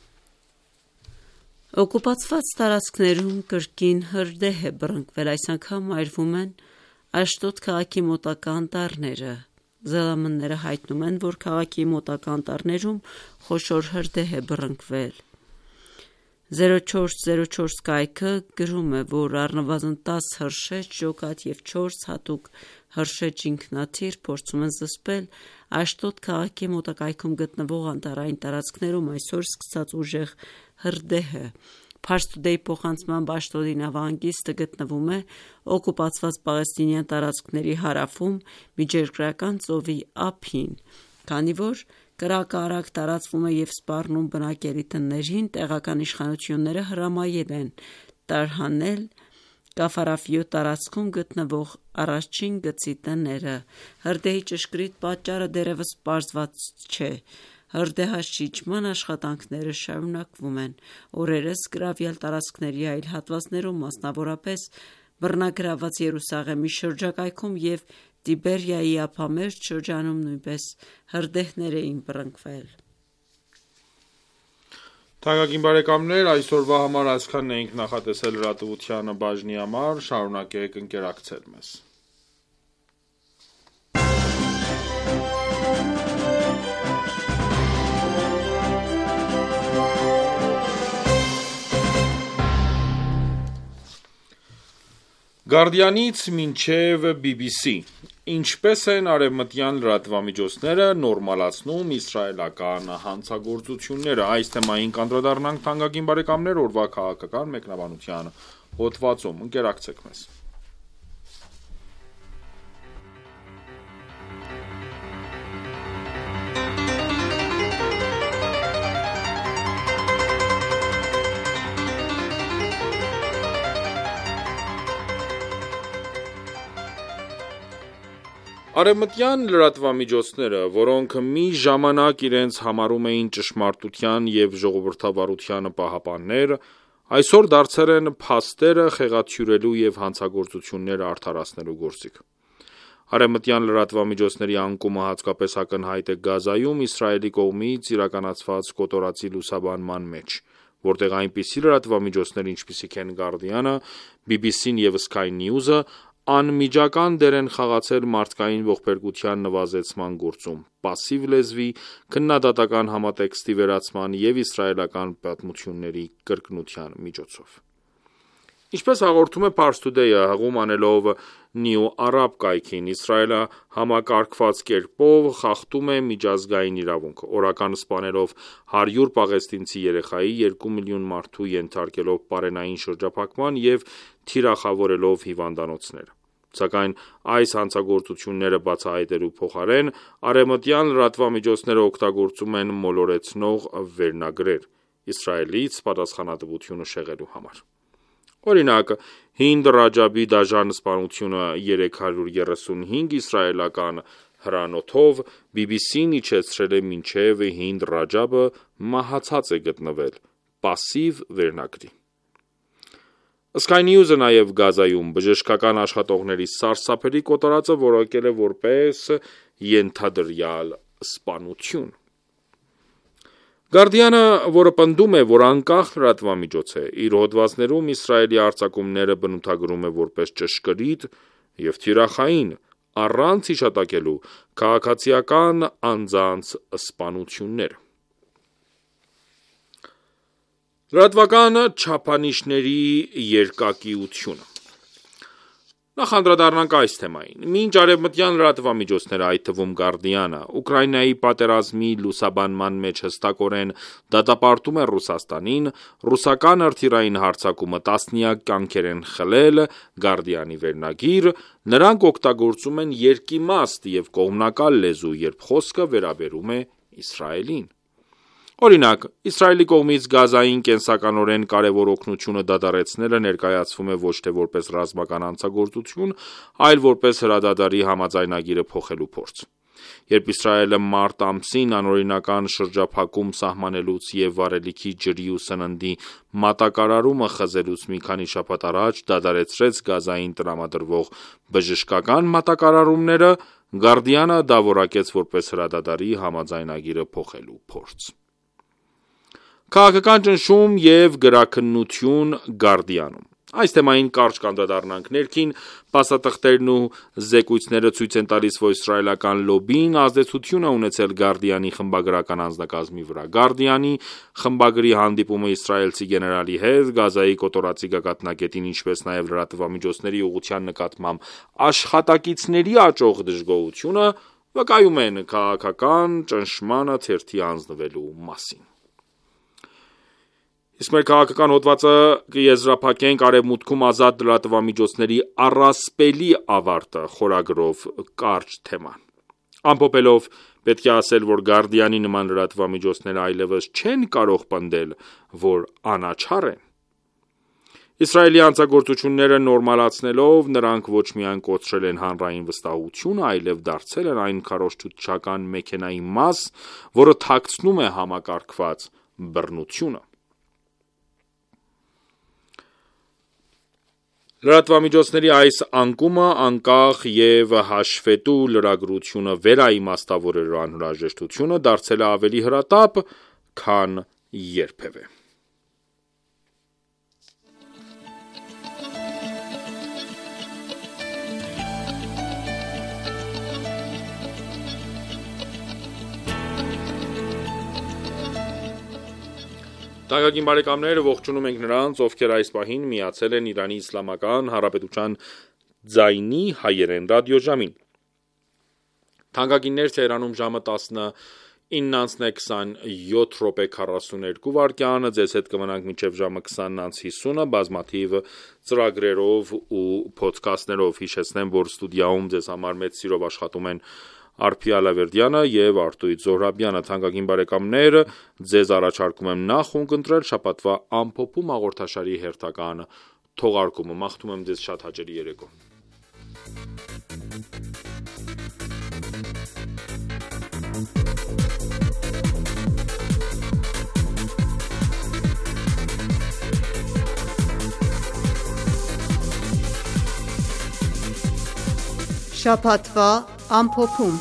Օկուպացված տարածքներում կրկին հրդեհ է բռնկվել, այս անգամ այրվում են Աշդոդ քաղաքի մոտակա անտառները։ ԶԼՄ-ները հայտնում են, որ քաղաքի մոտակա անտառներում խոշոր հրդեհ է բռնկվել։ 0404 կայքը գրում է, որ առնվազն 10 հրշեջ, ջոկատ և 4 հատուկ հրշեջ ինքնաթիռ փորձում են զսպել Աշդոդ քաղաքի մոտակայքում գտնվող անտառային տարածքներում այսօր սկսած ուժեղ հրդեհը։ Փարս Today փոխանցմամբ Աշդոդի նավահանգիստը գտնվում է օկուպացված պաղեստինյան տարածքների հարավում Միջերկրական ծովի ափին, քանի որ կրակը արագ տարածվում է և սպառնում բնակելի տներին, տեղական իշխանությունները հրամայել են տարհանել Կաֆար-Աֆիոտ տարածքում գտնվող առաջին գծի տները։ Հրդեհի ճշգրիտ պատճառը դեռևս պարզված չէ։ Հրդեհաշիջման աշխատանքները շարունակվում են։ Օրերս գրավյալ տարածքների այլ հատվածներում, մասնավորապես բռնագրավված Երուսաղեմի շրջակայքում և Տիբերիայի ափամերձ շրջանում նույնպես հրդեհներ էին բռնկվել։ Թանկագին բարեկամներ, այսօրվա համար այսքանն էինք նախատեսել լրատվության բաժնի համար, շարունակեք ընկերակցել մեզ։ Գարդիանից մինչև BBC. Ինչպես են արևմտյան լրատվամիջոցները նորմալացնում իսրայելական հանցագործությունները։ Այս թեմային կանդրադառնանք թանկագին բարեկամներ օրվա քաղաքական մեկնաբանության հոդվածում։ Ընկերակցեք մեզ։ Արևմտյան լրատվամիջոցները, որոնք մի ժամանակ իրենց համարում էին ճշմարտության և ժողովրդավարության պահապաններ, այսօր դարձել են փաստերը խեղաթյուրելու և հանցագործությունները արդարացնելու գործիք։ Արևմտյան լրատվամիջոցների անկումը հատկապես ակնհայտ է Գազայում Իսրայելի կողմից իրականացված կոտորածի լուսաբանման մեջ, որտեղ այնպիսի լրատվամիջոցներ, ինչպիսիք են Guardian-ը, BBC-ն և Sky News-ը, անմիջական դեր են խաղացել մարդկային ողբերգության նվազեցման գործում, պասիվ լեզվի, քննադատական համատեքստի վերացման և իսրայելական պատմությունների կրկնության միջոցով։ Ինչպես հաղորդում է Pars Today-ը, հղում անելով New Arab կայքին, Իսրայելը համակարգված կերպով խախտում է միջազգային իրավունքը, օրական սպանելով 100 պաղեստինցի երեխայի, 2 միլիոն մարդու ենթարկելով պարենային շրջափակման և թիրախավորելով հիվանդանոցները։ Սակայն այս հանցագործությունները բացահայտելու փոխարեն արևմտյան լրատվամիջոցները օգտագործում են մոլորեցնող վերնագրեր Իսրայելից պատասխանատվությունը շեղելու համար։ Օրինակ, Հինդ Ռաջաբի դաժան սպանությունը 335 իսրայելական հրանոթով BBC-ն իջեցրել է մինչև Հինդ Ռաջաբը մահացած է գտնվել պասիվ վերնագրի։ Sky News-ը նաև Գազայում բժշկական աշխատողների սարսափելի կոտորածը որակել է որպես ենթադրյալ սպանություն։ Guardian-ը, որը պնդում է, որ անկախ լրատվամիջոց է, իր հոդվածներում Իսրայելի արձակումները բնութագրում է որպես ճշգրիտ և թիրախային, առանց հիշատակելու քաղաքացիական անձանց սպանությունները։ Լրատվական չափանիշների երկակիությունը։ Նախ անդրադառնանք այս թեմային։ Մինչ արևմտյան լրատվամիջոցները, այդ թվում Guardian-ը, Ուկրաինայի պատերազմի լուսաբանման մեջ հստակորեն դատապարտում են Ռուսաստանին, ռուսական հրթիռային հարձակումը տասնյակ կյանքեր են խլել Guardian-ի վերնագիր, նրանք օգտագործում են երկիմաստ և կողմնակալ լեզու, երբ խոսքը վերաբերում է Իսրայելին։ Օրինակ, Իսրայելի կողմից Գազային կենսականորեն կարևոր օգնությունը դադարեցնելը ներկայացվում է ոչ թե որպես ռազմական հանցագործություն, այլ որպես հրադադարի համաձայնագիրը փոխելու փորձ։ Երբ Իսրայելը մարտ ամսին անօրինական շրջափակում սահմանելուց և վառելիքի ջրի ու սննդի մատակարարումը խզելուց մի քանի շաբաթ առաջ դադարեցրեց Գազային տրամադրվող բժշկական մատակարարումները, Guardian-ը դա որակեց որպես հրադադարի համաձայնագիրը փոխելու փորձ։ Քաղաքական ճնշում և գրաքննություն Guardian-ում։ Այս թեմային կարճ կանդրադառնանք ներքին, փաստաթղթերն ու զեկույցները ցույց են տալիս, որ իսրայելական լոբբին ազդեցություն է ունեցել Guardian-ի խմբագրական անձնակազմի վրա։ Guardian-ի խմբագրի հանդիպումը իսրայելցի գեներալի հետ, Գազայի կոտորածի գագաթնակետին, ինչպես նաև լրատվամիջոցների ուղղության նկատմամբ աշխատակիցների աճող դժգոհությունը վկայում են քաղաքական ճնշմանը թերթի հանձնվելու մասին։ Իսկ մեր քաղաքական հոդվածը կեզրափակենք արևմուտքում ազատ լրատվամիջոցների առասպելի ավարտը խորագրով կարճ թեման։ Ամփոփելով, պետք է ասել, որ Guardian-ի նման լրատվամիջոցները այլևս չեն կարող պնդել, որ անաչառ են։ Իսրայելի հանցագործությունները նորմալացնելով, նրանք ոչ միայն կոչրել են հանրային վստահությունը, այլև դարձել են այն քարոզչության մեքենայի մաս, որը թաքցնում է համակարգված բռնությունը։ Լրատվամիջոցների այս անկումը անկախ և հաշվետու լրագրությունը վերաիմաստավորելու անհրաժեշտությունը դարձել է ավելի հրատապ, քան երբևէ։ Թանկագին բարեկամներ, ողջունում ենք նրանց, ովքեր այս պահին միացել են Իրանի Իսլամական Հանրապետության ձայնի հայերեն ռադիոժամին։ Թանկագիններ, Թեհրանում ժամը 19:27 ձեզ հետ կմնանք մինչև ժամը 20:50, բազմաթիվ ծրագրերով ու փոդքասթներով։ Հիշեցնեմ, որ ստուդիայում ձեզ համար մեծ սիրով աշխատում են Արփի Ալավերդյանը և Արտույտ Զոհրաբյանը։ Թանկագին բարեկամներ, ձեզ առաջարկում եմ նախ ունկնդրել շաբաթվա ամփոփում հաղորդաշարի հերթական թողարկումը։ Մաղթում եմ ձեզ շատ հաճելի երեկո։ Շաբաթվա ամփոփում։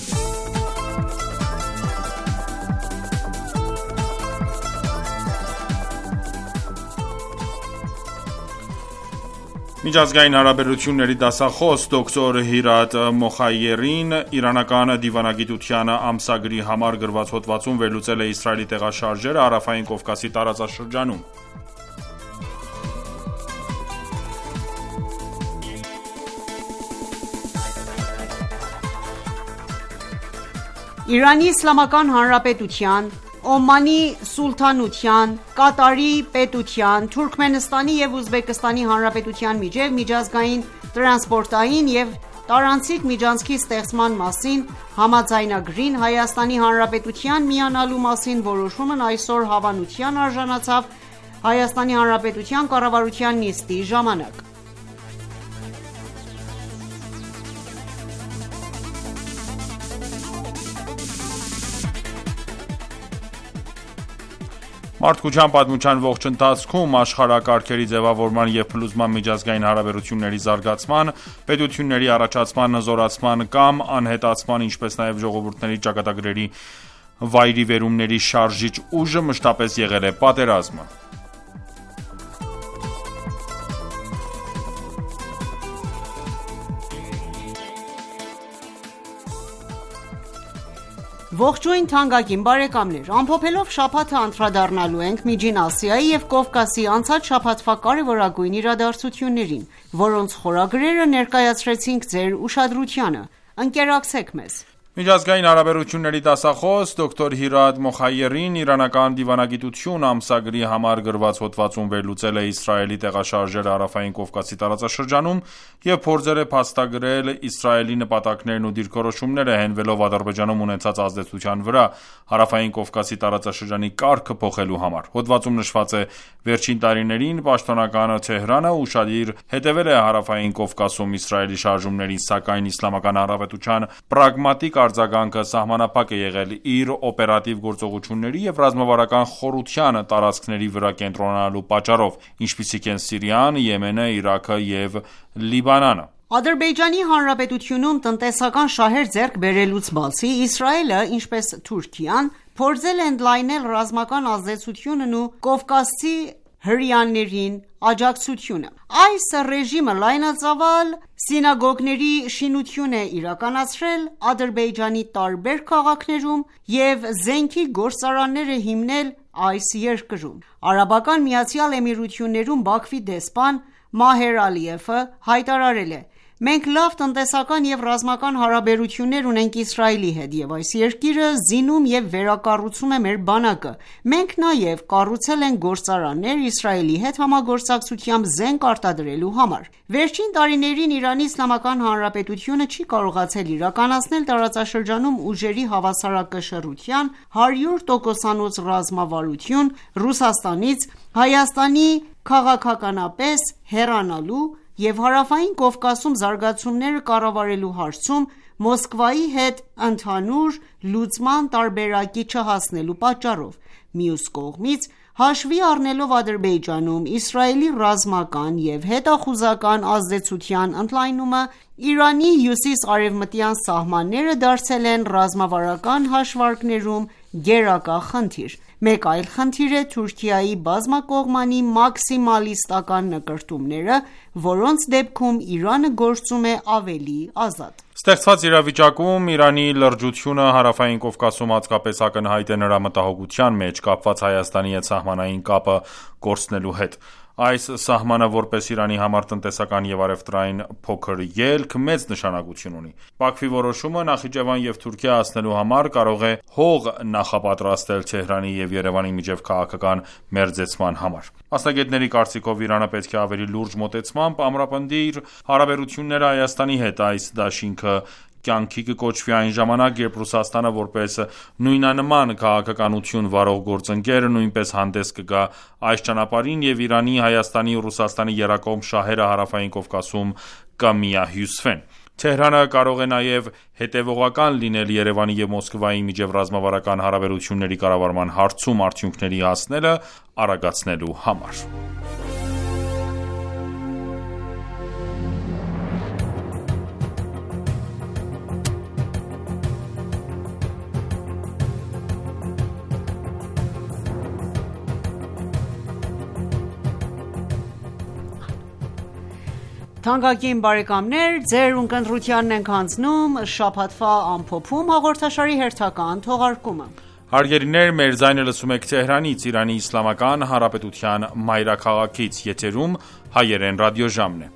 Միջազգային հարաբերությունների դասախոս դոկտոր Հիրատ Մոխայերին իրանական դիվանագիտության ամսագրի համար գրված հոդվածում վերլուծել է Իսրայելի տեղաշարժերը Հարավային Կովկասի տարածաշրջանում։ Իրանի Իսլամական Հանրապետության, Օմանի Սուլթանության, Կատարի պետության, Թուրքմենստանի և Ուզբեկստանի Հանրապետության միջև միջազգային տրանսպորտային և տարանցիկ միջանցքի ստեղծման մասին համաձայնագրին Հայաստանի Հանրապետության միանալու մասին որոշումն այսօր հավանության արժանացավ Հայաստանի Հանրապետության կառավարության նիստի ժամանակ։ Մարդկության պատմության ողջ ընթացքում աշխարհակարգերի ձևավորման և փլուզման միջազգային հարաբերությունների զարգացման, պետությունների առաջացման, հզորացման կամ անհետացման, ինչպես նաև ժողովուրդների ճակատագրերի վայրիվերումների շարժիչ ուժը մշտապես եղել է պատերազմը։ Ողջույն թանկագին բարեկամներ, ամփոփելով շաբաթը անդրադառնալու ենք Միջին Ասիայի և Կովկասի անցած շաբաթվա կարևորագույն իրադարձություններին, որոնց խորագրերը ներկայացրեցինք ձեր ուշադրությանը։ Ընկերակցեք մեզ։ Միջազգային հարաբերությունների դասախոս դոկտոր Հիրատ Մոխայերին իրանական դիվանագիտություն ամսագրի համար գրված հոդվածում վերլուծել է Իսրայելի տեղաշարժերը Հարավային Կովկասի տարածաշրջանում և փորձել է փաստագրել Իսրայելի նպատակներն ու դիրքորոշումները հենվելով Ադրբեջանում ունեցած ազդեցության վրա Հարավային Կովկասի տարածաշրջանի կարգը փոխելու համար։ Հոդվածում նշված է. վերջին տարիներին պաշտոնական Թեհրանը ուշադիր հետևել է Հարավային Կովկասում Իսրայելի շարժումներին, սակայն Իսլամական Հանրապետության պրագմատիկ արձագանքը սահմանափակ է եղել իր օպերատիվ գործողությունների և ռազմավարական խորության տարածքների վրա կենտրոնանալու պատճառով, ինչպիսիք են Սիրիան, Եմենը, Իրաքը և Լիբանանը։ Ադրբեջանի Հանրապետությունում տնտեսական շահեր ձեռք բերելուց բացի, Իսրայելը, ինչպես Թուրքիան, փորձել է ընդլայնել ռազմական ազդեցությունն ու կովկասցի հրեաներին աջակցությունը։ Այս ռեժիմը լայնածավալ սինագոգների շինություն է իրականացրել Ադրբեջանի տարբեր քաղաքներում և զենքի գործարաններ է հիմնել այս երկրում։ Արաբական Միացյալ Էմիրություններում Բաքվի դեսպան Մահեր Ալիևը հայտարարել է. «Մենք լավ տնտեսական և ռազմական հարաբերություններ ունենք Իսրայելի հետ և այս երկիրը զինում և վերակառուցում է մեր բանակը։ Մենք նաև կառուցել ենք գործարաններ Իսրայելի հետ համագործակցությամբ զենք արտադրելու համար»։ Վերջին տարիներին Իրանի Իսլամական Հանրապետությունը չի կարողացել իրականացնել տարածաշրջանում ուժերի հավասարակշռության 100%-անոց ռազմավարություն Ռուսաստանից Հայաստանի քաղաքականապես հեռանալու և Հարավային Կովկասում զարգացումները կառավարելու հարցում Մոսկվայի հետ ընդհանուր լուծման տարբերակի չհասնելու պատճառով։ Մյուս կողմից, հաշվի առնելով Ադրբեջանում Իսրայելի ռազմական և հետախուզական ազդեցության ընդլայնումը, Իրանի հյուսիս-արևմտյան սահմանները դարձել են ռազմավարական հաշվարկներում գերակա խնդիր։ Մեկ այլ խնդիր է Թուրքիայի բազմակողմանի մաքսիմալիստական նկրտումները, որոնց դեպքում Իրանը գործում է ավելի ազատ։ Ստեղծված իրավիճակում Իրանի լրջությունը Հարավային Կովկասում հատկապես ակնհայտ է նրա մտահոգության մեջ՝ կապված Հայաստանի հետ սահմանային կապը կորցնելու հետ։ Այս սահմանը որպես Իրանի համար տնտեսական և առևտրային փոքր ելք մեծ նշանակություն ունի։ Բաքվի որոշումը Նախիջևան և Թուրքիա հասնելու համար կարող է հող նախապատրաստել Թեհրանի և Երևանի միջև քաղաքական մերձեցման համար։ Մասնագետների կարծիքով Իրանը պետք է ավելի լուրջ մոտեցմամբ ամրապնդի իր հարաբերությունները Հայաստանի հետ։ Այս դաշինքը կյանքի կկոչվի այն ժամանակ, երբ Ռուսաստանը որպես նույնանման քաղաքականություն վարող գործընկեր նույնպես հանդես կգա այս ճանապարհին և Իրանի, Հայաստանի ու Ռուսաստանի եռակողմ շահերը Հարավային Կովկասում կմիահյուսվեն։ Թեհրանը կարող է նաև հետևողական լինել Երևանի և Մոսկվայի միջև ռազմավարական հարաբերությունների կառավարման հարցում արդյունքների հասնելը արագացնելու համար։ Թանկագին բարեկամներ, ձեր ունկնդրությանն ենք հանձնում շաբաթվա ամփոփում հաղորդաշարի հերթական թողարկումը։ Հարգելիներ, մեր ձայնը լսում եք Թեհրանից, Իրանի Իսլամական Հանրապետության մայրաքաղաքից, եթերում հայերեն ռադիոժամն է։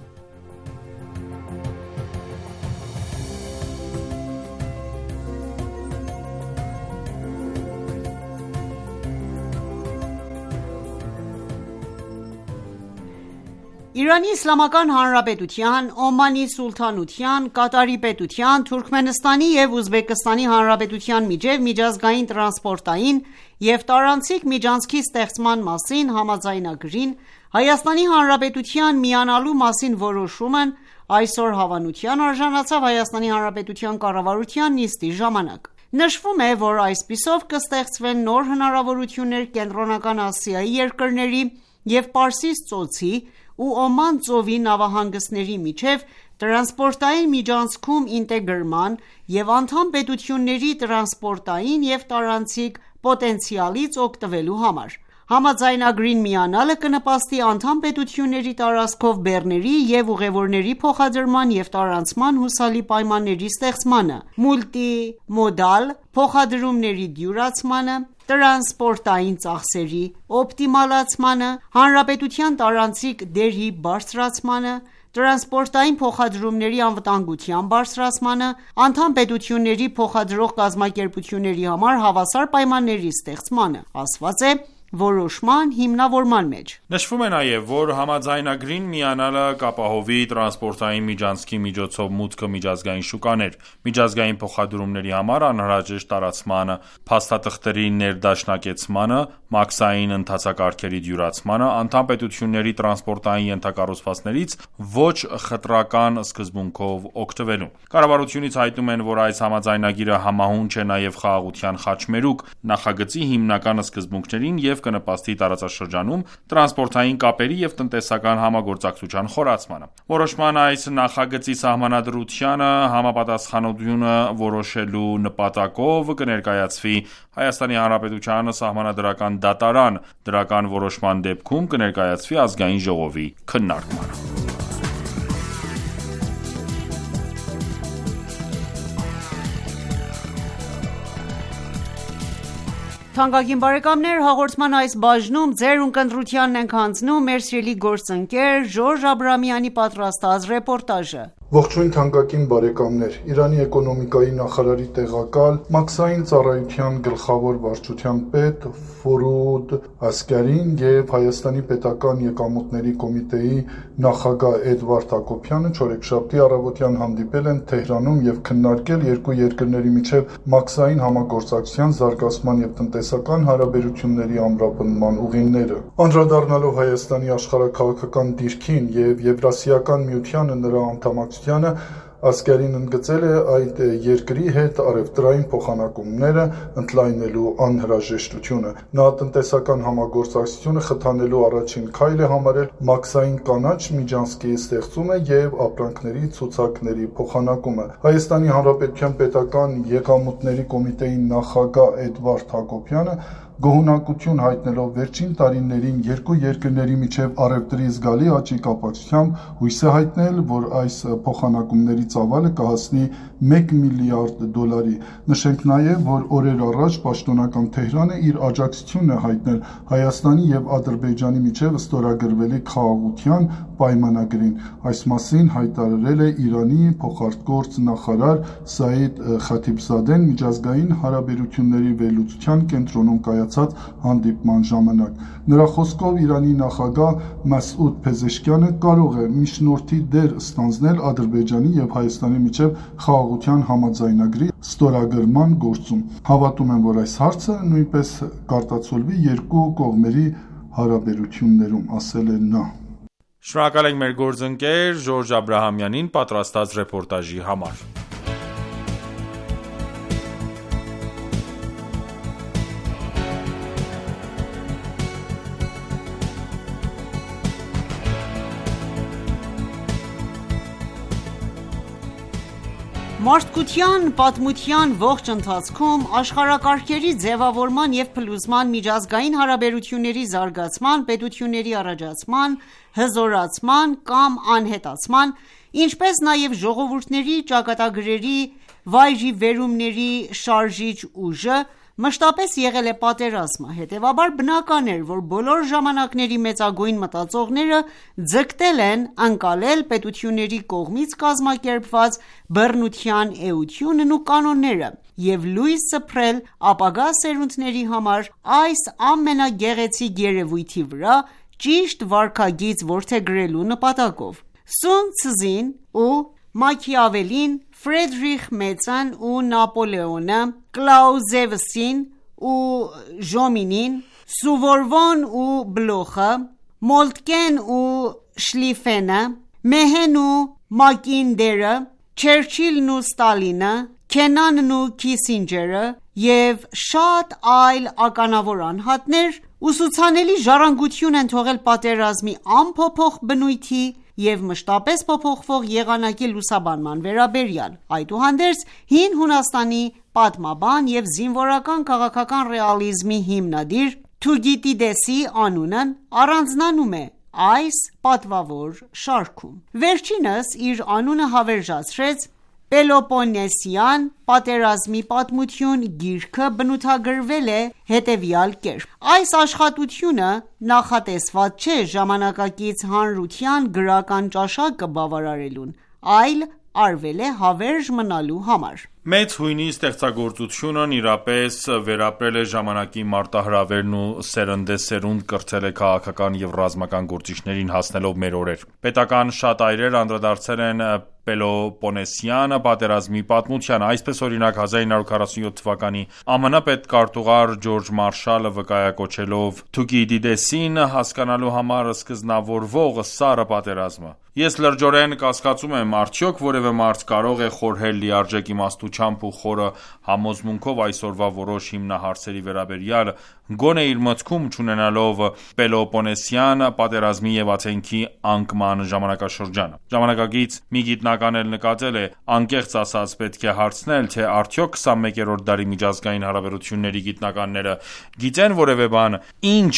Իրանի Իսլամական Հանրապետության, Օմանի Սուլթանության, Կատարի պետության, Թուրքմենստանի և Ուզբեկստանի Հանրապետության միջև միջազգային տրանսպորտային և տարանցիկ միջանցքի ստեղծման մասին համաձայնագրին Հայաստանի Հանրապետության միանալու մասին որոշումն այսօր հավանության արժանացավ Հայաստանի Հանրապետության կառավարության նիստի ժամանակ։ Նշվում է, որ այսպիսով կստեղծվեն նոր հնարավորություններ Կենտրոնական Ասիայի երկրների և Պարսից ծոցի ու Օման ծովի նավահանգիստների միջև տրանսպորտային միջանցքում ինտեգրման և անդամ պետությունների տրանսպորտային և տարանցիկ պոտենցիալից օգտվելու համար։ Համաձայնագրին միանալը կնպաստի անդամ պետությունների տարածքով բեռների և ուղևորների փոխադրման և տարանցման հուսալի պայմանների ստեղծմանը, մուլտիմոդալ փոխադրումների դյուրացմանը, տրանսպորտային ծախսերի օպտիմալացմանը, հանրապետության տարանցիկ դերի բարձրացմանը, տրանսպորտային փոխադրումների անվտանգության բարձրացմանը, անդամ պետությունների փոխադրող կազմակերպությունների համար հավասար պայմանների ստեղծմանը, ասված է որոշման հիմնավորման մեջ։ Նշվում է նաև, որ համաձայնագրին միանալը կապահովի տրանսպորտային միջանցքի միջոցով մուտքը միջազգային շուկաներ, միջազգային փոխադրումների համար անհրաժեշտ տարածմանը, փաստաթղթերի ներդաշնակեցմանը, մաքսային ընթացակարգերի դյուրացմանը, անդամ պետությունների տրանսպորտային ենթակառուցվածքներից ոչ խտրական սկզբունքով օգտվելուն։ Կառավարությունից հայտնում են, որ այս համաձայնագիրը համահունչ է նաև Խաղաղության խաչմերուկ նախագծի հիմնական սկզբունքներին և կնպաստի տարածաշրջանում տրանսպորտային կապերի և տնտեսական համագործակցության խորացմանը։ Որոշման այս նախագծի սահմանադրությանը համապատասխանությունը որոշելու նպատակով կներկայացվի Հայաստանի Հանրապետության Սահմանադրական դատարան, դրական որոշման դեպքում կներկայացվի Ազգային ժողովի քննարկմանը։ Թանկագին բարեկամներ, հաղորդման այս բաժնում ձեր ունկնդրությանն ենք հանձնում մեր սիրելի գործընկեր Ժորժ Աբրամյանի պատրաստած ռեպորտաժը։ Ողջույն թանկագին բարեկամներ, Իրանի էկոնոմիկայի նախարարի տեղակալ, մաքսային ծառայության գլխավոր վարչության պետ Ֆորուդ Ասգարին և Հայաստանի պետական եկամուտների կոմիտեի նախագահ Էդվարդ Հակոբյանը չորեքշաբթի առավոտյան հանդիպել են Թեհրանում և քննարկել երկու երկրների միջև մաքսային համագործակցության զարգացման և տնտեսական հարաբերությունների ամրապնդման ուղիները։ Անդրադառնալով Հայաստանի աշխարհաքաղաքական դիրքին և Եվրասիական միությանը նրա անդամակցությանը, Ասգարին ընդգծել է այդ երկրի հետ առևտրային փոխանակումները ընդլայնելու անհրաժեշտությունը։ Նա տնտեսական համագործակցությունը խթանելու առաջին քայլ է համարել մաքսային կանաչ միջանցքի ստեղծումը և ապրանքների ցուցակների փոխանակումը։ Հայաստանի Հանրապետության պետական եկամուտների կոմիտեի նախագահ Էդվարդ Հակոբյանը գոհունակություն հայտնելով վերջին տարիներին երկու երկրների միջև առևտրի զգալի աճի կապակցությամբ հույս է հայտնել, որ այս փոխանակումների ծավալը կհասնի $1 միլիարդ։ Նշենք նաև, որ օրեր առաջ պաշտոնական Թեհրանը իր աջակցությունն է հայտնել Հայաստանի և Ադրբեջանի միջև ստորագրվելիք խաղաղության պայմանագրին։ Այս մասին հայտարարել է Իրանի փոխարտգործ նախարար Սաիդ Խաթիբզադեն միջազգային հարաբերությունների վերլուծության կենտրոնում կայացած հանդիպման ժամանակ։ Նրա խոսքով Իրանի նախագահ Մասուդ Փեզեշքյանը կարող է միջնորդի դեր ստանձնել Ադրբեջանի և Հայաստանի միջև խաղաղության համաձայնագրի ստորագրման գործում։ Հավատում եմ, որ այս հարցը նույնպես կարտացոլվի երկու կողմերի հարաբերություններում, ասել է նա։ Շնորհակալ ենք մեր գործընկեր Ժորժ Աբրահամյանին պատրաստած ռեպորտաժի համար։ Մարդկության պատմության ողջ ընթացքում աշխարհակարգերի ձևավորման և փլուզման, միջազգային հարաբերությունների զարգացման, պետությունների առաջացման, հզորացման կամ անհետացման, ինչպես նաև ժողովուրդների ճակատագրերի վայրիվերումների շարժիչ ուժը մշտապես եղել է պատերազմը, հետևաբար բնական էր, որ բոլոր ժամանակների մեծագույն մտածողները ձգտել են ընկալել պետությունների կողմից կազմակերպված բռնության էությունն ու կանոնները և լույս սփռել ապագա սերունդների համար այս ամենագեղեցիկ երևույթի վրա ճիշտ վարքագիծ որդեգրելու նպատակով: Սուն Ցզին ու Մաքիավելին, Ֆրիդրիխ Մեծն ու Նապոլեոնը, Կլաուզևսին ու Ժոմինին, Սուվորովն ու Բլոխը, Մոլտկեն ու Շլիֆենը, Մեհեն ու Մակինդերը, Չերչիլն ու Ստալինը, Քենանն ու Քիսինջերը և շատ այլ ականավոր անհատներ ուսուցանելի ժառանգություն են թողել պատերազմի անփոփոխ բնույթի և մշտապես փոփոխվող եղանակի լուսաբանման վերաբերյալ: Այդուհանդերձ, Հին Հունաստանի պատմաբան և զինվորական քաղաքական ռեալիզմի հիմնադիր Թուկիդիդեսի անունն առանձնանում է այս պատվավոր շարքում: Վերջինս իր անունը հավերժացրեց «Պելոպոնեսյան պատերազմի պատմություն» գիրքը բնութագրվել է հետևյալ կերպ. Այս աշխատությունը նախատեսված չէ ժամանակակից հանրության գրական ճաշակը բավարարելուն, այլ արվել է հավերժ մնալու համար: Մեծ հույնի ստեղծագործությունն իրապես վերապրել է ժամանակի մարտահրավերն ու սերնդեսերունդ կրթել է քաղաքական և ռազմական գործիչներին հասնելով մեր օրեր: Պետական շատ այրեր անդրադարձել են Պելոպոնեսյան պատերազմի պատմությանը: Այսպես օրինակ 1947 թվականի ԱՄՆ պետքարտուղար Ջորջ Մարշալը վկայակոչելով Թուկիդիդեսին հասկանալու համար սկզբնավորվող սառը պատերազմը: Ես լրջորեն կասկածում եմ, արդյոք որևէ մարդ կարող է խորհել լիարժեք իմաստությամբ ու խորը համոզմունքով այսօրվա որոշ հիմնահարցերի վերաբերյալ, գոնե իր մտքում չունենալով Պելոպոնեսյան պատերազմի և Աթենքի անկման ժամանակաշրջանը: Ժամանակակից մի գիտնական էլ նկատել է. անկեղծ ասած պետք է հարցնել, թե արդյոք 21-րդ դարի միջազգային հարաբերությունների գիտնականները գիտեն որևէ բան, ինչ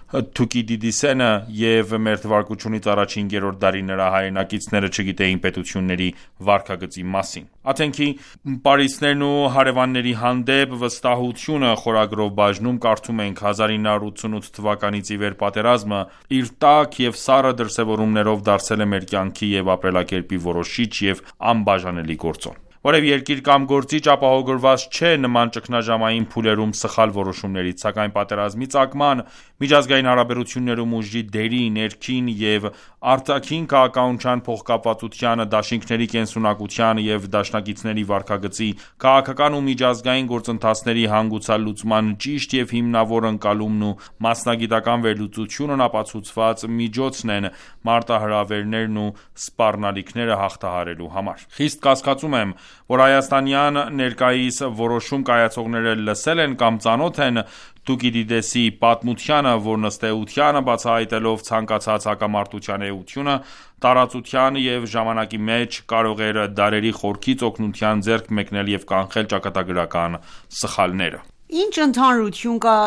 Թուկիդիդեսը և մ.թ.ա. 5-րդ դարի նրա հայրենակիցները չգիտեին պետությունների վարքագծի մասին: Աթենքի պարիսպներն ու հարևանների հանդեպ վստահությունը խորագրով բաժնում կարդում ենք. 1988 թվականից ի վեր պատերազմը իր տաք և սառը դրսևորումներով դարձել է մեր կյանքի և ապրելակերպի որոշիչ և անբաժանելի գործոն: Որևէ երկիր կամ գործիչ ապահովագրված չէ նման ճգնաժամային փուլերում սխալ որոշումներից, սակայն պատերազմի ծագման, միջազգային հարաբերություններում ուժի դերի, ներքին և արտաքին քաղաքականության փոխկապվածության, դաշինքների կենսունակության և դաշնակիցների վարքագծի, քաղաքական ու միջազգային գործընթացների հանգուցալուծման ճիշտ և հիմնավոր ընկալումն ու մասնագիտական վերլուծությունն ապացուցված միջոցն են մարտահրավերներն ու սպառնալիքները հաղթահարելու համար: Խիստ կասկածում եմ, որ հայաստանյան ներկայիս որոշում կայացողները լսել են կամ ծանոթ են Թուկիդիդեսի պատմությանը, որն ըստ էության, բացահայտելով ցանկացած հակամարտության էությունը, տարածության և ժամանակի մեջ կարող էր դարերի խորքից օգնության ձեռք մեկնել և կանխել ճակատագրական սխալները: Ինչ ընդհանրություն կա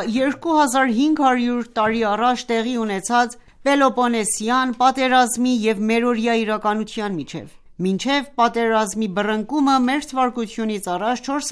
2500 տարի առաջ տեղի ունեցած Պելոպոնեսյան պատերազմի և մերօրյա իրականության միջև: Մինչև պատերազմի բռնկումը մ.թ.ա.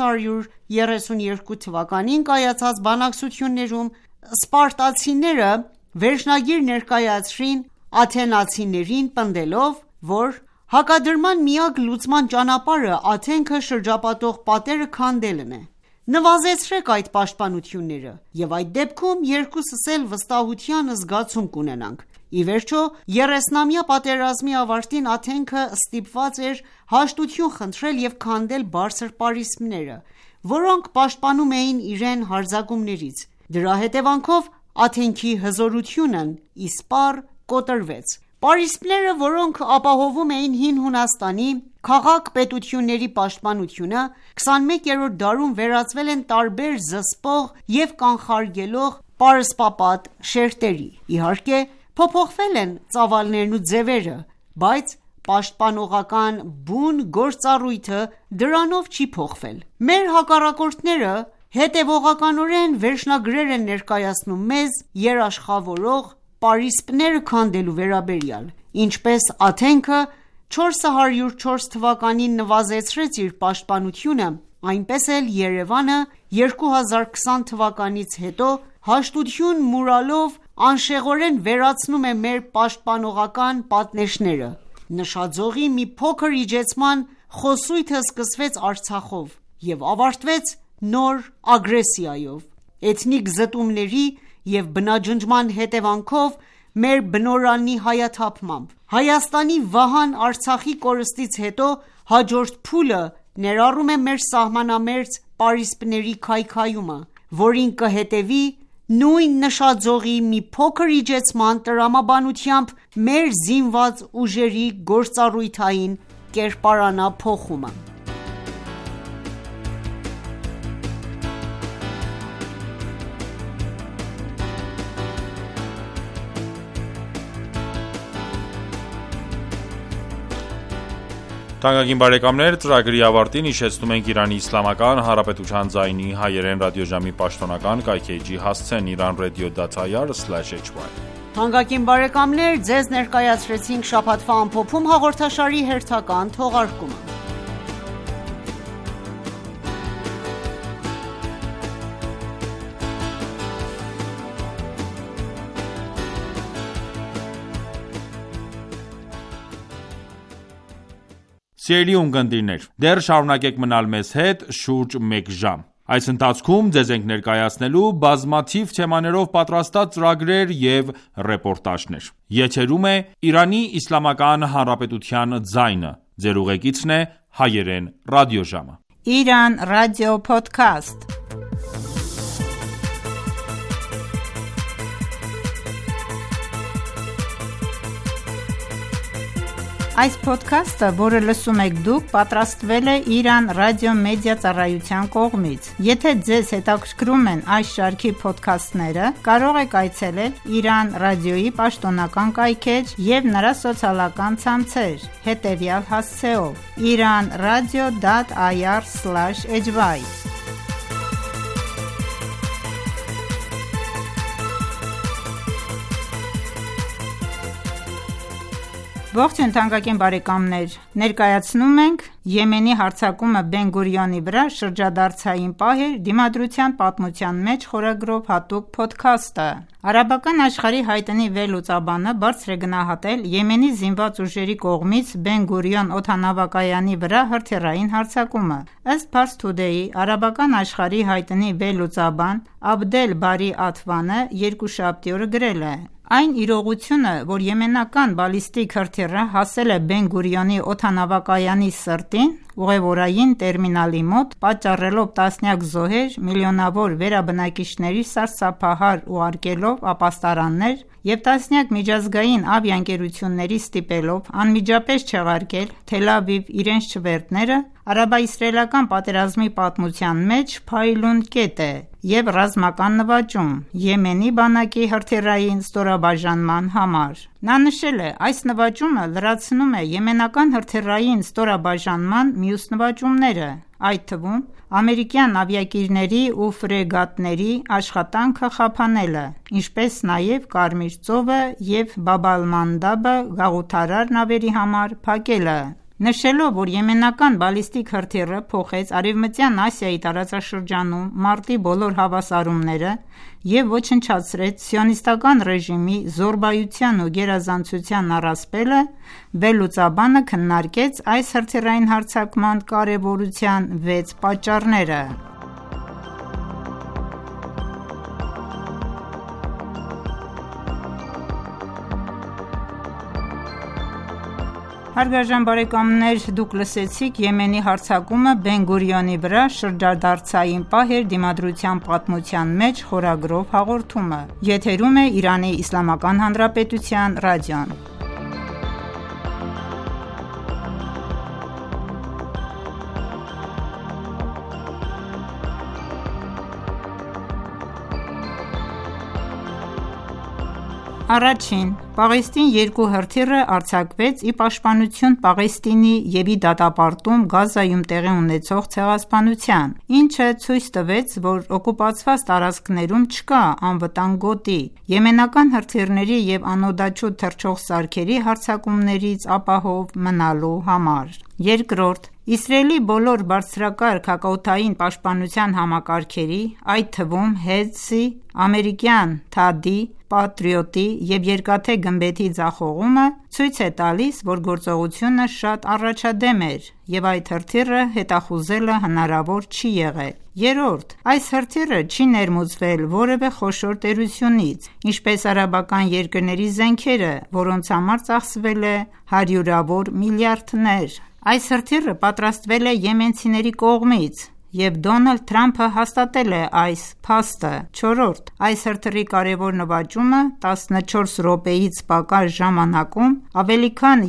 432 թվականին կայացած բանակցություններում սպարտացիները վերջնագիր ներկայացրին աթենացիներին, պնդելով, որ հակադրման միակ լուծման ճանապարհը Աթենքը շրջապատող պատերը քանդելն է: Նվազեցրեք այդ պաշտպանությունները, և այդ դեպքում երկուսս էլ վստահության զգացում կունենանք: Ի վերջո 30-ամյա պատերազմի ավարտին Աթենքը ստիպված էր հաշտություն խնդրել և քանդել բարձր պարիսպները, որոնք պաշտպանում էին իրեն հարձակումներից: Դրա հետևանքով Աթենքի հզորությունն իսպառ կոտրվեց: Պարիսպները, որոնք ապահովում էին Հին Հունաստանի քաղաք-պետությունների պաշտպանությունը, 21-րդ դարում վերածվել են տարբեր զսպող և կանխարգելող պարսպապատ շերտերի: Իհարկե, փոփոխվել են ծավալներն ու ձևերը, բայց պաշտպանողական բուն գործառույթը դրանով չի փոխվել։ Մեր հակառակորդները հետևողականորեն վերջնագրեր են ներկայացնում մեզ երաշխավորող պարիսպները քանդելու վերաբերյալ, ինչպես Աթենքը 404 թվականին նվազեցրեց իր պաշտպանությունը, այնպես էլ Երևանը 2020 թվականից հետո հաշտություն մուրալով անշեղորեն վերացնում է մեր պաշտպանողական պատնեշները։ Նշաձողի մի փոքր իջեցման խոսույթը սկսվեց Արցախով և ավարտվեց նոր ագրեսիայով։ Էթնիկ զտումների և բնաջնջման հետևանքով մեր բնօրանի հայաթափմամբ։ Հայաստանի վահան Արցախի կորստից հետո հաջորդ փուլը ներառում է մեր սահմանամերձ պարիսպների քայքայումը, որին կհետևի նույն նշաձողի մի փոքր իջեցման տրամաբանությամբ մեր զինված ուժերի գործառույթային կերպարանափոխումը։ Թանկագին բարեկամներ, ծրագրի ավարտին հիշեցնում ենք Իրանի Իսլամական Հանրապետության ձայնի հայերեն ռադիոժամի պաշտոնական կայքէջի հասցեն iranradio.ir/hy։ Թանկագին բարեկամներ, ձեզ ներկայացրեցինք շաբաթվա ամփոփում հաղորդաշարի հերթական թողարկումը։ Սիրելի ունկնդիրներ, դեռ շարունակեք մնալ մեզ հետ շուրջ 1 ժամ։ Այս ընթացքում ձեզ ենք ներկայացնելու բազմաթիվ թեմաներով պատրաստած ծրագրեր և ռեպորտաժներ։ Եթերում է Իրանի Իսլամական Հանրապետության ձայնը։ Ձեր ուղեկիցն է հայերեն ռադիոժամը։ Iran Radio Podcast։ Այս ոդքասթը, որը լսում եք դուք, պատրաստվել է Iran Radio Media ծառայության կողմից։ Եթե ձեզ հետաքրքրում են այս շարքի ոդքասթները, կարող եք այցելել Iran Radio-ի պաշտոնական կայքէջ և նրա սոցիալական ցանցեր, հետևյալ հասցեով՝ iranradio.ir/hy։ Ողջույն թանկագին բարեկամներ, ներկայացնում ենք Եմենի հարձակումը Բեն Գուրիոնի վրա շրջադարձային պահեր դիմադրության պատմության մեջ խորագրով հատուկ փոդքասթը։ Արաբական աշխարհի հայտնի վերլուծաբանը բարձր է գնահատել Եմենի զինված ուժերի կողմից Բեն Գուրիոն օդանավակայանի վրա հրթիռային հարձակումը։ Ըստ Pars Today-ի, արաբական աշխարհի հայտնի վերլուծաբան Աբդել Բարի Աթվանը երկուշաբթի օրը գրել է. Այն իրողությունը, որ եմենական բալիստիկ հրթիռը հասել է Բեն Գուրիոնի օդանավակայանի սրտին, ուղևորային տերմինալի մոտ, պատճառելով տասնյակ զոհեր, միլիոնավոր վերաբնակիչների սարսափահար ուղարկելով ապաստարաններ և տասնյակ միջազգային ավիաընկերությունների ստիպելով անմիջապես չեղարկել Թել Ավիվ իրենց չվերթները, արաբա-իսրայելական պատերազմի պատմության մեջ փայլուն կետ է և ռազմական նվաճում Եմենի բանակի հրթիռային ստորաբաժանման համար։ Նա նշել է, այս նվաճումը լրացնում է եմենական հրթիռային ստորաբաժանման մյուս նվաճումները, այդ թվում ամերիկյան ավիակիրների ու ֆրեգատների աշխատանքը խափանելը, ինչպես նաև Կարմիր ծովը և Բաբ ալ-Մանդաբը գաղութարար նավերի համար փակելը։ Նշելով, որ եմենական բալիստիկ հրթիռը փոխեց Արևմտյան Ասիայի տարածաշրջանում մարտի բոլոր հավասարումները և ոչնչացրեց սիոնիստական ռեժիմի զոռբայության ու գերազանցության առասպելը, վերլուծաբանը քննարկեց այս հրթիռային հարձակման կարևորության 6 պատճառները։ Հարգարժան բարեկամներ, դուք լսեցիք Եմենի հարձակումը Բեն Գուրիոնի վրա շրջադարձային պահեր դիմադրության պատմության մեջ խորագրով հաղորդումը։ Եթերում է Իրանի Իսլամական Հանրապետության ռադիոն։ Առաջին. Պաղեստին 2 հրթիռը արձակվեց ի պաշտպանություն Պաղեստինի և ի դատապարտում Գազայում տեղի ունեցող ցեղասպանության, ինչը ցույց տվեց, որ օկուպացված տարածքներում չկա անվտանգ գոտի եմենական հրթիռների և անօդաչու թռչող սարքերի հարձակումներից ապահով մնալու համար: Երկրորդ. Իսրայելի բոլոր բարձրակարգ հակաօդային պաշտպանության համակարգերի, այդ թվում HEDS-ի, ամերիկյան THAAD-ի, Patriot-ի և երկաթե գմբեթի ձախողումը ցույց է տալիս, որ գործողությունը շատ առաջադեմ էր և այդ հրթիռը հետախուզելը հնարավոր չի եղել: Երրորդ. Այս հրթիռը չի ներմուծվել որևէ խոշոր տերությունից, ինչպես արաբական երկրների զենքերը, որոնց համար ծախսվել է հարյուրավոր միլիարդներ: Այս հրթիռը պատրաստվել է եմենցիների կողմից և Դոնալդ Թրամփը հաստատել է այս փաստը: Չորրորդ. Այս հրթիռի կարևոր նվաճումը 14 րոպեից պակաս ժամանակում ավելի քան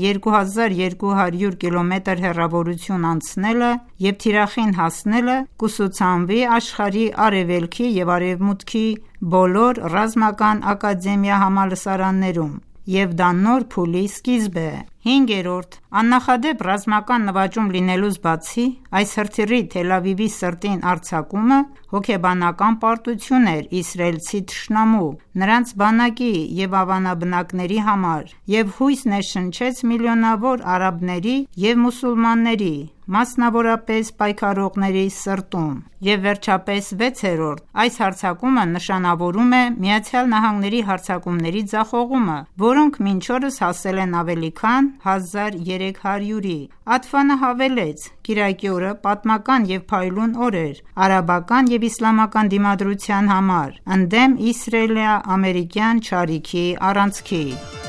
2200 կիլոմետր հեռավորություն անցնելը և թիրախին հասնելը կուսուցանվի աշխարհի արևելքի և արևմուտքի բոլոր ռազմական ակադեմիա համալսարաններում և դա նոր փուլի սկիզբ է: Հինգերորդ. Աննախադեպ ռազմական նվաճում լինելուց բացի, այս հրթիռի Թել Ավիվի սրտին արձակումը հոգեբանական պարտություն էր իսրայելցի թշնամու, նրանց բանակի և ավանաբնակների համար և հույս ներշնչեց միլիոնավոր արաբների և մուսուլմանների, մասնավորապես պայքարողների սրտում: Եվ վերջապես վեցերորդ. Այս հարձակումը նշանավորում է ԱՄՆ-ի հարձակումների ձախողումը, որոնք մինչ օրս հասել են ավելի քան 1300-ի: Ադվանը հավելեց. Կիրակի օրը պատմական և փայլուն օր էր արաբական և իսլամական դիմադրության համար ընդդեմ իսրայելա-ամերիկյան չարիքի առանցքի: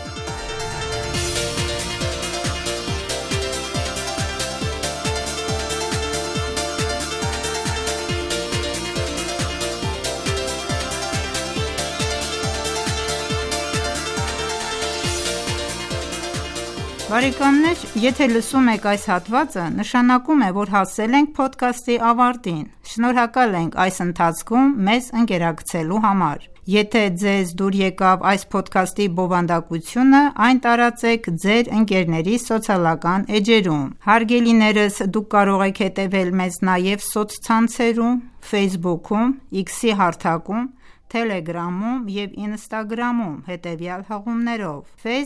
Բարեկամներ, եթե լսում եք այս հատվածը, նշանակում է, որ հասել ենք փոդքասթի ավարտին: Շնորհակալ ենք այս ընթացքում մեզ ընկերակցելու համար: Եթե ձեզ դուր եկավ այս փոդքասթի բովանդակությունը, այն տարածեք ձեր ընկերների սոցիալական էջերում: Հարգելիներս, դուք կարող եք հետևել մեզ նաև սոցցանցերում Facebook-ում, X-ի հարթակում, Telegram-ում և Instagram-ում հետևյալ հղումներով՝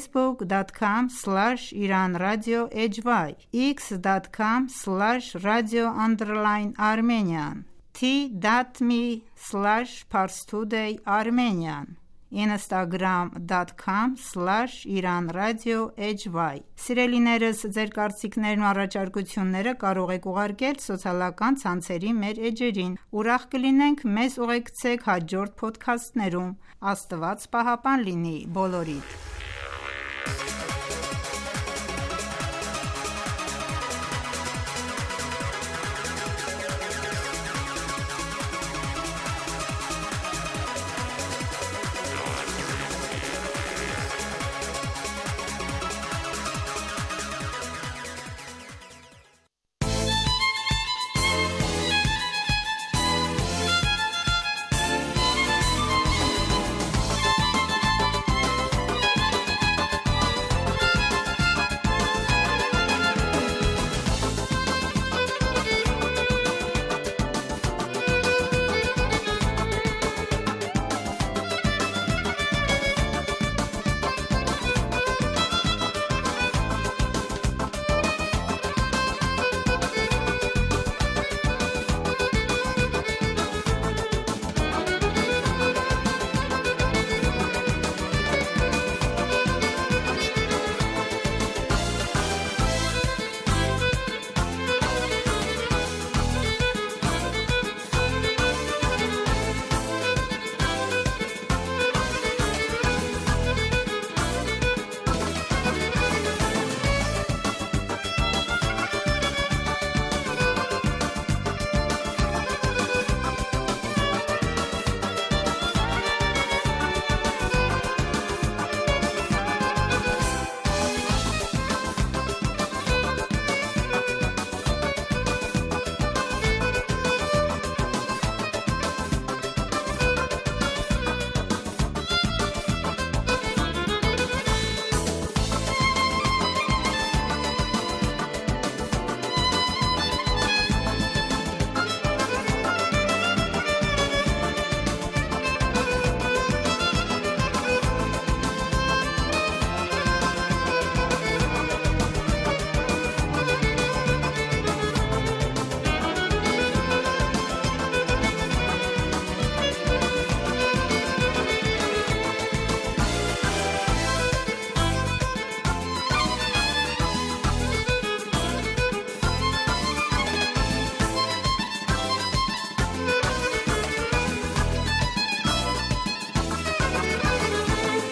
facebook.com/iranradio.hy, x.com/radio_Armenian, t.me/parstoday_armenian, instagram.com/iranradio.hy: Սիրելիներս, ձեր կարծիքներն ու առաջարկությունները կարող եք ուղարկել սոցիալական ցանցերի մեր էջերին: Ուրախ կլինենք մեզ ուղեկցեք հաջորդ փոդքասթներում: Աստված պահապան լինի բոլորիդ: